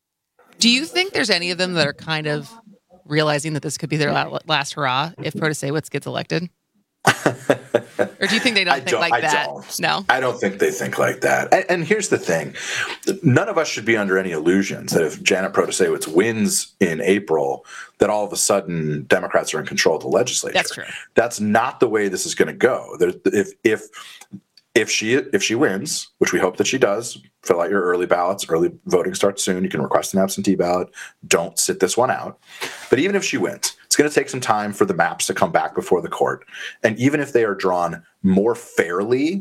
Do you think there's any of them that are kind of realizing that this could be their last hurrah if Protasiewicz gets elected? Or do you think they don't I think don't, like I that? Don't. No, I don't think they think like that. And, and here's the thing: none of us should be under any illusions that if Janet Protasiewicz wins in April, that all of a sudden Democrats are in control of the legislature. That's true. That's not the way this is going to go. There, if if if she if she wins, which we hope that she does, fill out your early ballots. Early voting starts soon. You can request an absentee ballot. Don't sit this one out. But even if she wins, it's going to take some time for the maps to come back before the court. And even if they are drawn more fairly,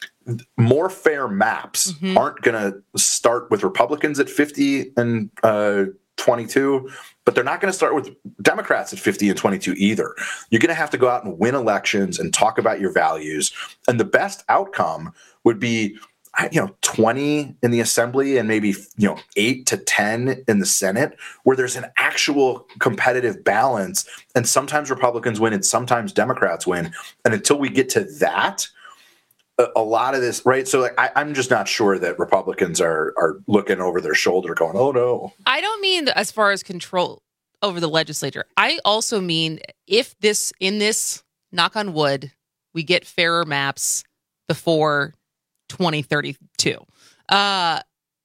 more fair maps mm-hmm. aren't going to start with Republicans at fifty and uh, twenty-two, but they're not going to start with Democrats at fifty and twenty-two either. You're going to have to go out and win elections and talk about your values. And the best outcome would be, you know, twenty in the assembly and maybe, you know, eight to ten in the Senate, where there's an actual competitive balance. And sometimes Republicans win and sometimes Democrats win. And until we get to that, a, a lot of this, right? So like, I, I'm just not sure that Republicans are are looking over their shoulder going, oh, no. I don't mean as far as control over the legislature. I also mean if this, in this, knock on wood, we get fairer maps before twenty thirty-two. Uh,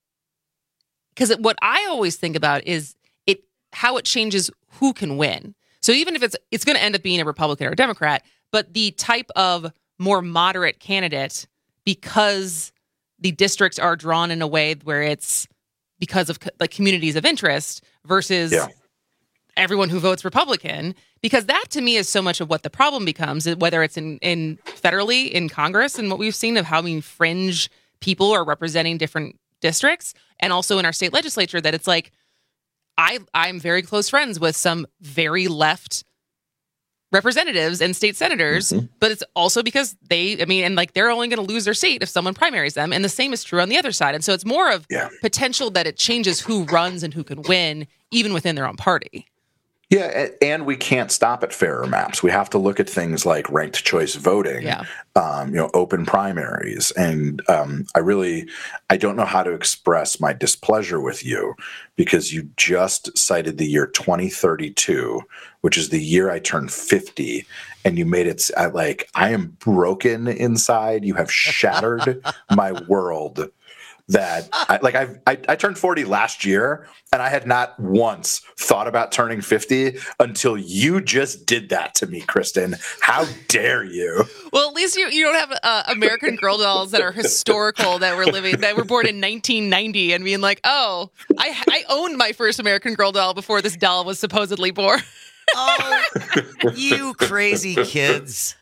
because what I always think about is it how it changes who can win. So even if it's it's going to end up being a Republican or a Democrat, but the type of more moderate candidate, because the districts are drawn in a way where it's because of like communities of interest versus yeah. everyone who votes Republican, because that to me is so much of what the problem becomes, whether it's in, in federally in Congress and what we've seen of how many fringe people are representing different districts, and also in our state legislature, that it's like, I, I'm very close friends with some very left representatives and state senators, mm-hmm. but it's also because they, I mean, and like they're only going to lose their seat if someone primaries them. And the same is true on the other side. And so it's more of yeah. potential that it changes who runs and who can win, even within their own party. Yeah, and we can't stop at fairer maps. We have to look at things like ranked choice voting, yeah. um, you know, open primaries. And um, I really, I don't know how to express my displeasure with you, because you just cited the year twenty thirty-two, which is the year I turned fifty. And you made it like, I am broken inside. You have shattered my world. That I, like I've, I I turned forty last year, and I had not once thought about turning fifty until you just did that to me, Kristen. How dare you? Well, at least you, you don't have uh, American Girl dolls that are historical, that were living that were born in nineteen ninety and being like, oh, I I owned my first American Girl doll before this doll was supposedly born. Oh, you crazy kids.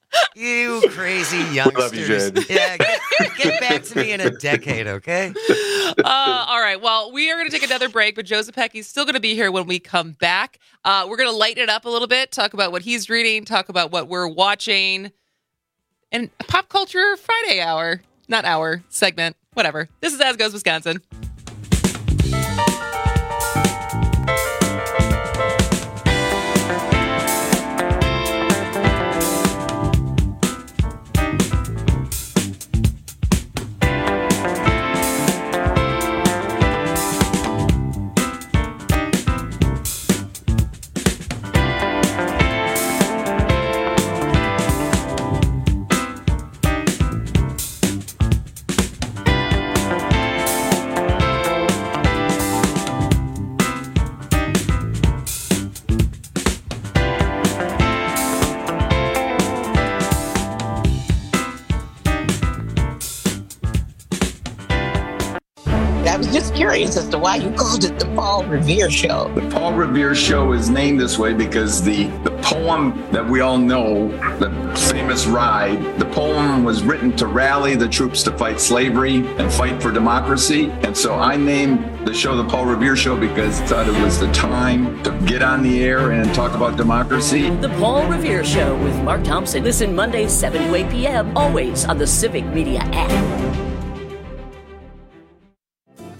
You crazy youngsters. We love you, Jen. Yeah, get, get back to me in a decade, okay? Uh, all right. Well, we are going to take another break, but Joe Zepecki's still going to be here when we come back. Uh, we're going to lighten it up a little bit, talk about what he's reading, talk about what we're watching, and a Pop Culture Friday hour. Not hour, segment, whatever. This is As Goes Wisconsin. Curious as to why you called it the Paul Revere Show. The Paul Revere Show is named this way because the, the poem that we all know, the famous ride, the poem was written to rally the troops to fight slavery and fight for democracy. And so I named the show the Paul Revere Show because I thought it was the time to get on the air and talk about democracy. The Paul Revere Show with Mark Thompson. Listen Mondays, seven to eight p.m., always on the Civic Media app.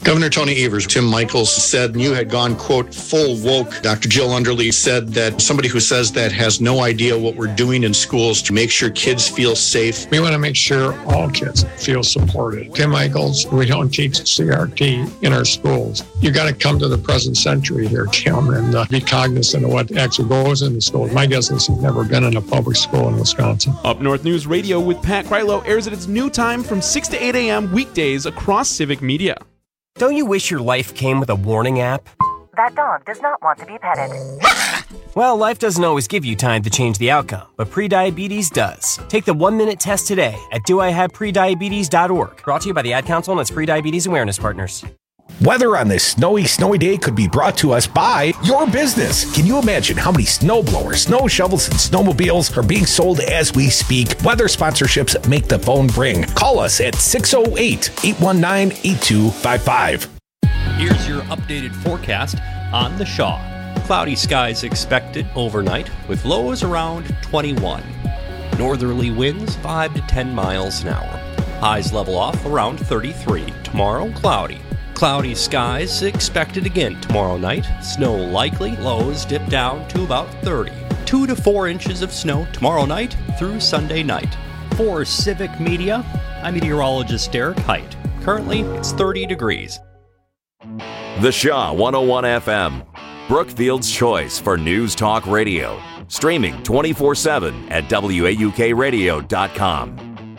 Governor Tony Evers, Tim Michaels said you had gone, quote, full woke. Doctor Jill Underly said that somebody who says that has no idea what we're doing in schools to make sure kids feel safe. We want to make sure all kids feel supported. Tim Michaels, we don't teach C R T in our schools. You got to come to the present century here, Tim, and uh, be cognizant of what actually goes in the schools. My guess is he's never been in a public school in Wisconsin. Up North News Radio with Pat Krylo airs at its new time from six to eight a.m. weekdays across Civic Media. Don't you wish your life came with a warning app? That dog does not want to be petted. Well, life doesn't always give you time to change the outcome, but prediabetes does. Take the one-minute test today at do I have prediabetes dot org. Brought to you by the Ad Council and its Prediabetes Awareness Partners. Weather on this snowy, snowy day could be brought to us by your business. Can you imagine how many snow blowers, snow shovels, and snowmobiles are being sold as we speak? Weather sponsorships make the phone ring. Call us at six oh eight, eight one nine, eight two five five. Here's your updated forecast on the Shaw. Cloudy skies expected overnight with lows around twenty-one. Northerly winds five to ten miles an hour. Highs level off around thirty-three. Tomorrow, cloudy. Cloudy skies expected again tomorrow night. Snow likely. Lows dip down to about thirty. Two to four inches of snow tomorrow night through Sunday night. For Civic Media, I'm meteorologist Derek Height. Currently, it's thirty degrees. The Shaw one oh one F M, Brookfield's choice for news talk radio. Streaming twenty-four seven at W A U K radio dot com.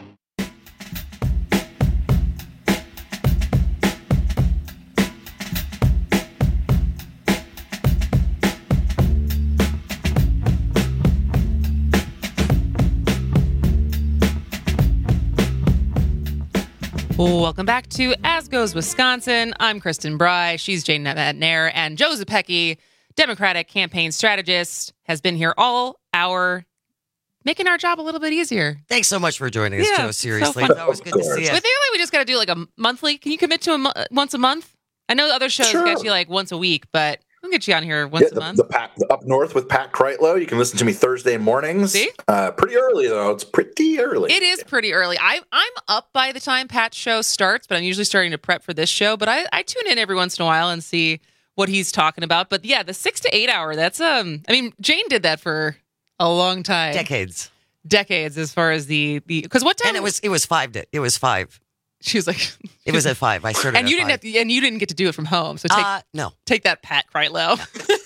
Welcome back to As Goes Wisconsin. I'm Kristen Bry. She's Jane Nair. And Joe Zepecki, Democratic campaign strategist, has been here all hour, making our job a little bit easier. Thanks so much for joining us, Yeah, Joe. Seriously. so It's always good to see I you. think like we just got to do like a monthly. Can you commit to a mo- once a month? I know other shows Sure. get you like once a week, but we'll get you on here once Yeah, a the, month. the Pat, the Up North with Pat Kreitlow. You can listen to me Thursday mornings. See? Uh, pretty early, though. It's pretty early. It is pretty early. I, I'm up by the time Pat's show starts, but I'm usually starting to prep for this show. But I, I tune in every once in a while and see what he's talking about. But yeah, the six to eight hour, that's, um. I mean, Jane did that for a long time. Decades. Decades as far as the, the because what time? And it was, it was five. To, it was five. She was like, It was at five. I started and at you didn't five. have to, and you didn't get to do it from home. So take Uh, no. take that, Pat Kreitlow.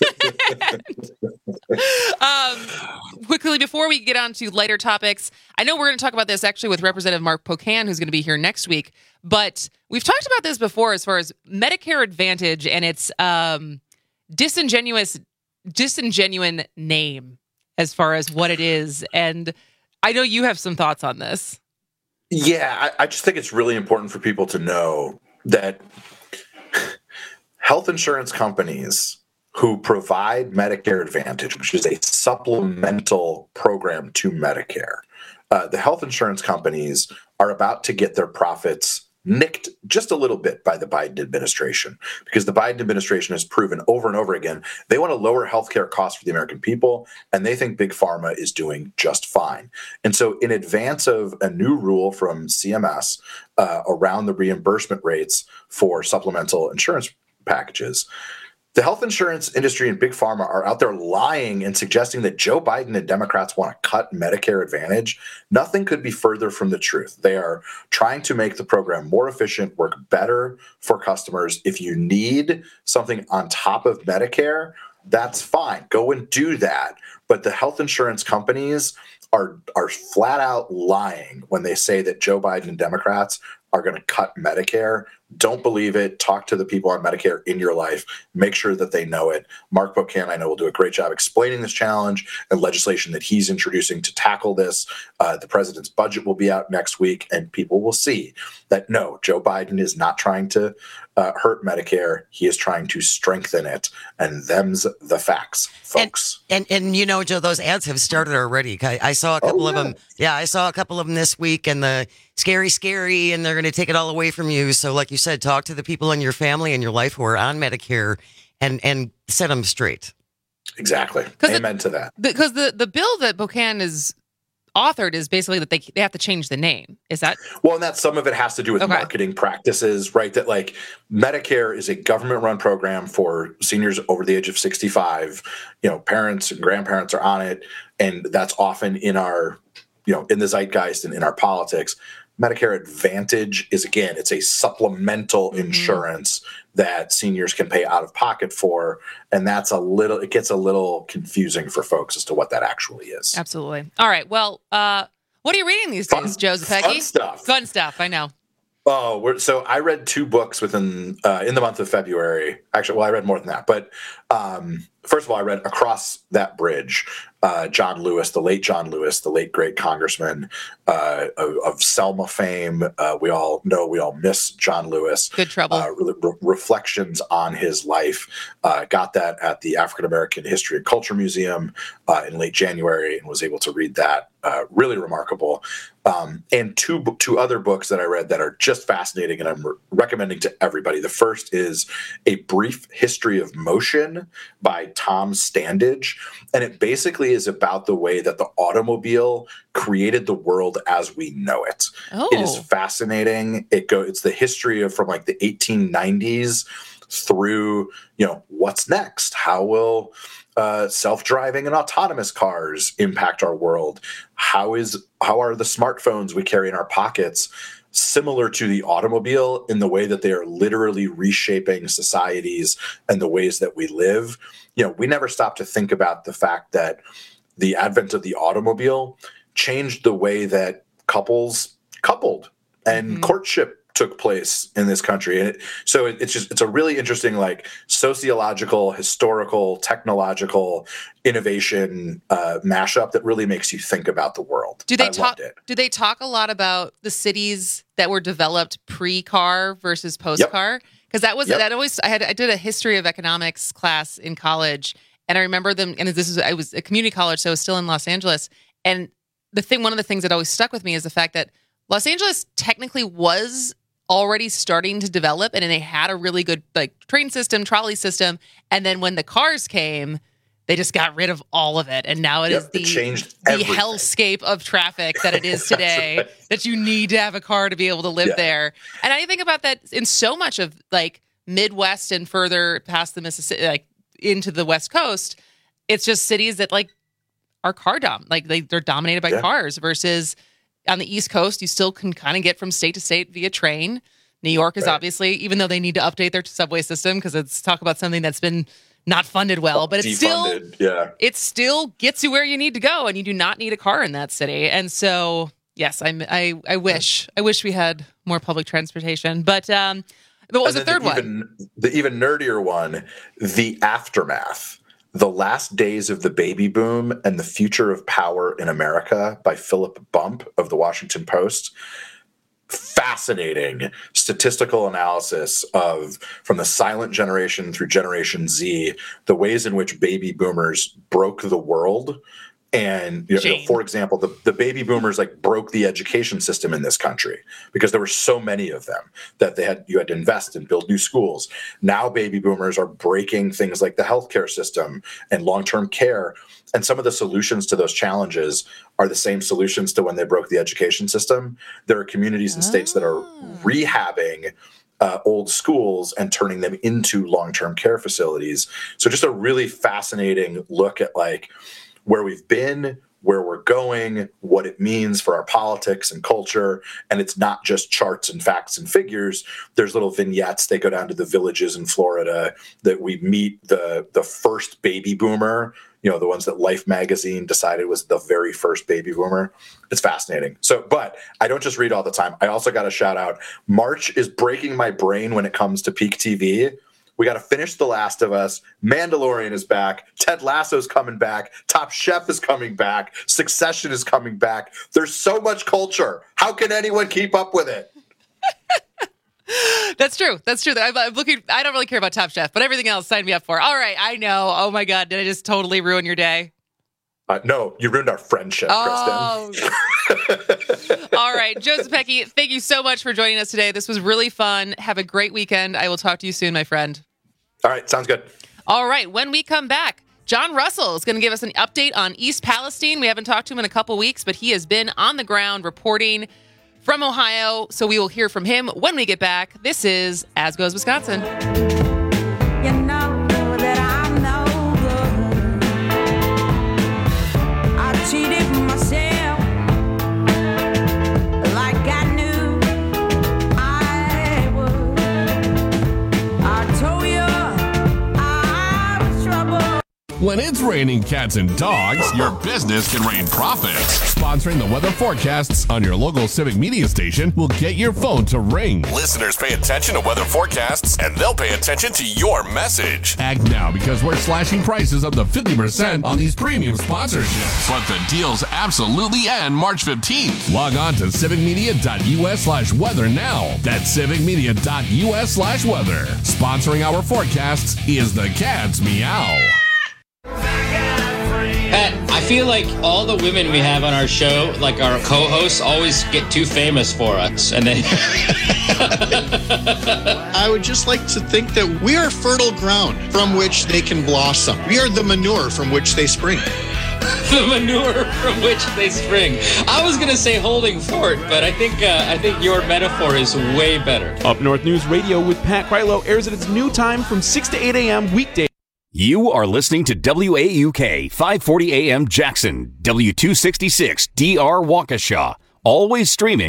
um, quickly before we get on to lighter topics, I know we're going to talk about this actually with Representative Mark Pocan, who's going to be here next week. But we've talked about this before as far as Medicare Advantage and its um, disingenuous, disingenuine name as far as what it is. And I know you have some thoughts on this. Yeah, I, I just think it's really important for people to know that health insurance companies who provide Medicare Advantage, which is a supplemental program to Medicare, uh, the health insurance companies are about to get their profits nicked just a little bit by the Biden administration, because the Biden administration has proven over and over again they want to lower healthcare costs for the American people, and they think Big Pharma is doing just fine. And so in advance of a new rule from C M S uh, around the reimbursement rates for supplemental insurance packages, the health insurance industry and Big Pharma are out there lying and suggesting that Joe Biden and Democrats want to cut Medicare Advantage. Nothing could be further from the truth. They are trying to make the program more efficient, work better for customers. If you need something on top of Medicare, that's fine. Go and do that. But the health insurance companies are are flat out lying when they say that Joe Biden and Democrats are going to cut Medicare. Don't believe it. Talk to the people on Medicare in your life. Make sure that they know it. Mark Pocan, I know, will do a great job explaining this challenge and legislation that he's introducing to tackle this. Uh, the president's budget will be out next week, and people will see that, no, Joe Biden is not trying to uh, hurt Medicare. He is trying to strengthen it, and them's the facts, folks. And, and, and you know, Joe, those ads have started already. I, I saw a couple Oh, of yeah. them. Yeah, I saw a couple of them this week, and the scary, scary, and they're going to take it all away from you. So like you said, talk to the people in your family and your life who are on Medicare and, and set them straight. Exactly. Amen to that. Because the, the bill that Pocan is authored is basically that they they have to change the name. Is that? Well, and that some of it has to do with Okay. marketing practices, right? That like Medicare is a government-run program for seniors over the age of sixty-five. You know, parents and grandparents are on it, and that's often in our, you know, in the zeitgeist and in our politics. Medicare Advantage is, again, it's a supplemental mm-hmm. insurance that seniors can pay out of pocket for. And that's a little, it gets a little confusing for folks as to what that actually is. Absolutely. All right. Well, uh, what are you reading these days, Joe Zepecki? Fun stuff. Fun stuff. I know. Oh, we're, so I read two books within uh, in the month of February. Actually, well, I read more than that. But um, first of all, I read Across That Bridge. Uh, John Lewis, the late John Lewis, the late great congressman uh, of, of Selma fame. Uh, we all know, we all miss John Lewis. Good trouble. Uh, re- re- reflections on his life. Uh, got that at the African American History and Culture Museum uh, in late January, and was able to read that. Uh, really remarkable. Um, and two two other books that I read that are just fascinating, and I'm re- recommending to everybody. The first is A Brief History of Motion by Tom Standage, and it basically is about the way that the automobile created the world as we know it. Oh. It is fascinating. It go it's the history of from like the eighteen nineties through, you know, what's next? How will uh, self-driving and autonomous cars impact our world? How is how are the smartphones we carry in our pockets similar to the automobile in the way that they are literally reshaping societies and the ways that we live? You know, we never stop to think about the fact that the advent of the automobile changed the way that couples coupled and mm-hmm. courtship took place in this country. And it, so it, it's just, it's a really interesting, like sociological, historical, technological innovation uh, mashup that really makes you think about the world. Do they I talk, loved it. do they talk a lot about the cities that were developed pre-car versus post-car? Because that was, Yep. that always, I had, I did a history of economics class in college, and I remember them, and this is, I was a community college, so I was still in Los Angeles. And the thing, one of the things that always stuck with me is the fact that Los Angeles technically was already starting to develop, and they had a really good like train system, trolley system. And then when the cars came, they just got rid of all of it. And now it Yep, is the, it changed the everything. hellscape of traffic that it is today, right. that you need to have a car to be able to live Yeah. there. And I think about that in so much of like Midwest and further past the Mississippi, like into the West Coast. It's just cities that like are car dom, like they, they're dominated by Yeah. cars versus on the East Coast, you still can kind of get from state to state via train. New York is Right. obviously, even though they need to update their subway system because it's talk about something that's been not funded well, but it's still, Defunded, yeah. it still gets you where you need to go, and you do not need a car in that city. And so, yes, I'm, I, I wish, I wish we had more public transportation. But, um, but what was the And then third one? Even, the even nerdier one, The Aftermath. The Last Days of the Baby Boom and the Future of Power in America by Philip Bump of the Washington Post. Fascinating statistical analysis of from the silent generation through Generation Z, the ways in which baby boomers broke the world. And you know, for example, the, the baby boomers like broke the education system in this country because there were so many of them that they had you had to invest and build new schools. Now baby boomers are breaking things like the healthcare system and long-term care. And some of the solutions to those challenges are the same solutions to when they broke the education system. There are communities and states that are rehabbing uh, old schools and turning them into long-term care facilities. So just a really fascinating look at like where we've been, where we're going, what it means for our politics and culture. And it's not just charts and facts and figures. There's little vignettes. They go down to the villages in Florida that we meet the, the first baby boomer, you know, the ones that Life magazine decided was the very first baby boomer. It's fascinating. So, but I don't just read all the time. I also got to shout out, March is breaking my brain when it comes to peak T V. We got to finish The Last of Us. Mandalorian is back. Ted Lasso's coming back. Top Chef is coming back. Succession is coming back. There's so much culture. How can anyone keep up with it? That's true. That's true. I'm, I'm looking. I don't really care about Top Chef, but everything else, sign me up for. All right. I know. Oh my God. Did I just totally ruin your day? Uh, no, you ruined our friendship, Oh. Kristen. All right. Joe Zepecki, thank you so much for joining us today. This was really fun. Have a great weekend. I will talk to you soon, my friend. All right. Sounds good. All right. When we come back, John Russell is going to give us an update on East Palestine. We haven't talked to him in a couple weeks, but he has been on the ground reporting from Ohio. So we will hear from him when we get back. This is As Goes Wisconsin. You know that I'm no good. I cheated myself like I knew I would. I told you I was trouble. When it's raining cats and dogs, your business can rain profits. Sponsoring the weather forecasts on your local Civic Media station will get your phone to ring. Listeners pay attention to weather forecasts, and they'll pay attention to your message. Act now because we're slashing prices up to fifty percent on these premium sponsorships. But the deals absolutely end March fifteenth. Log on to civicmedia.us slash weather now. That's civicmedia.us slash weather. Sponsoring our forecasts is the Cats Meow. Pat, I feel like all the women we have on our show, like our co-hosts, always get too famous for us. And then I would just like to think that we are fertile ground from which they can blossom. We are the manure from which they spring. The manure from which they spring. I was going to say holding fort, but I think uh, I think your metaphor is way better. Up North News Radio with Pat Krylo airs at its new time from six to eight a.m. weekdays. You are listening to W A U K five forty A M Jackson, W two sixty-six D R Waukesha, always streaming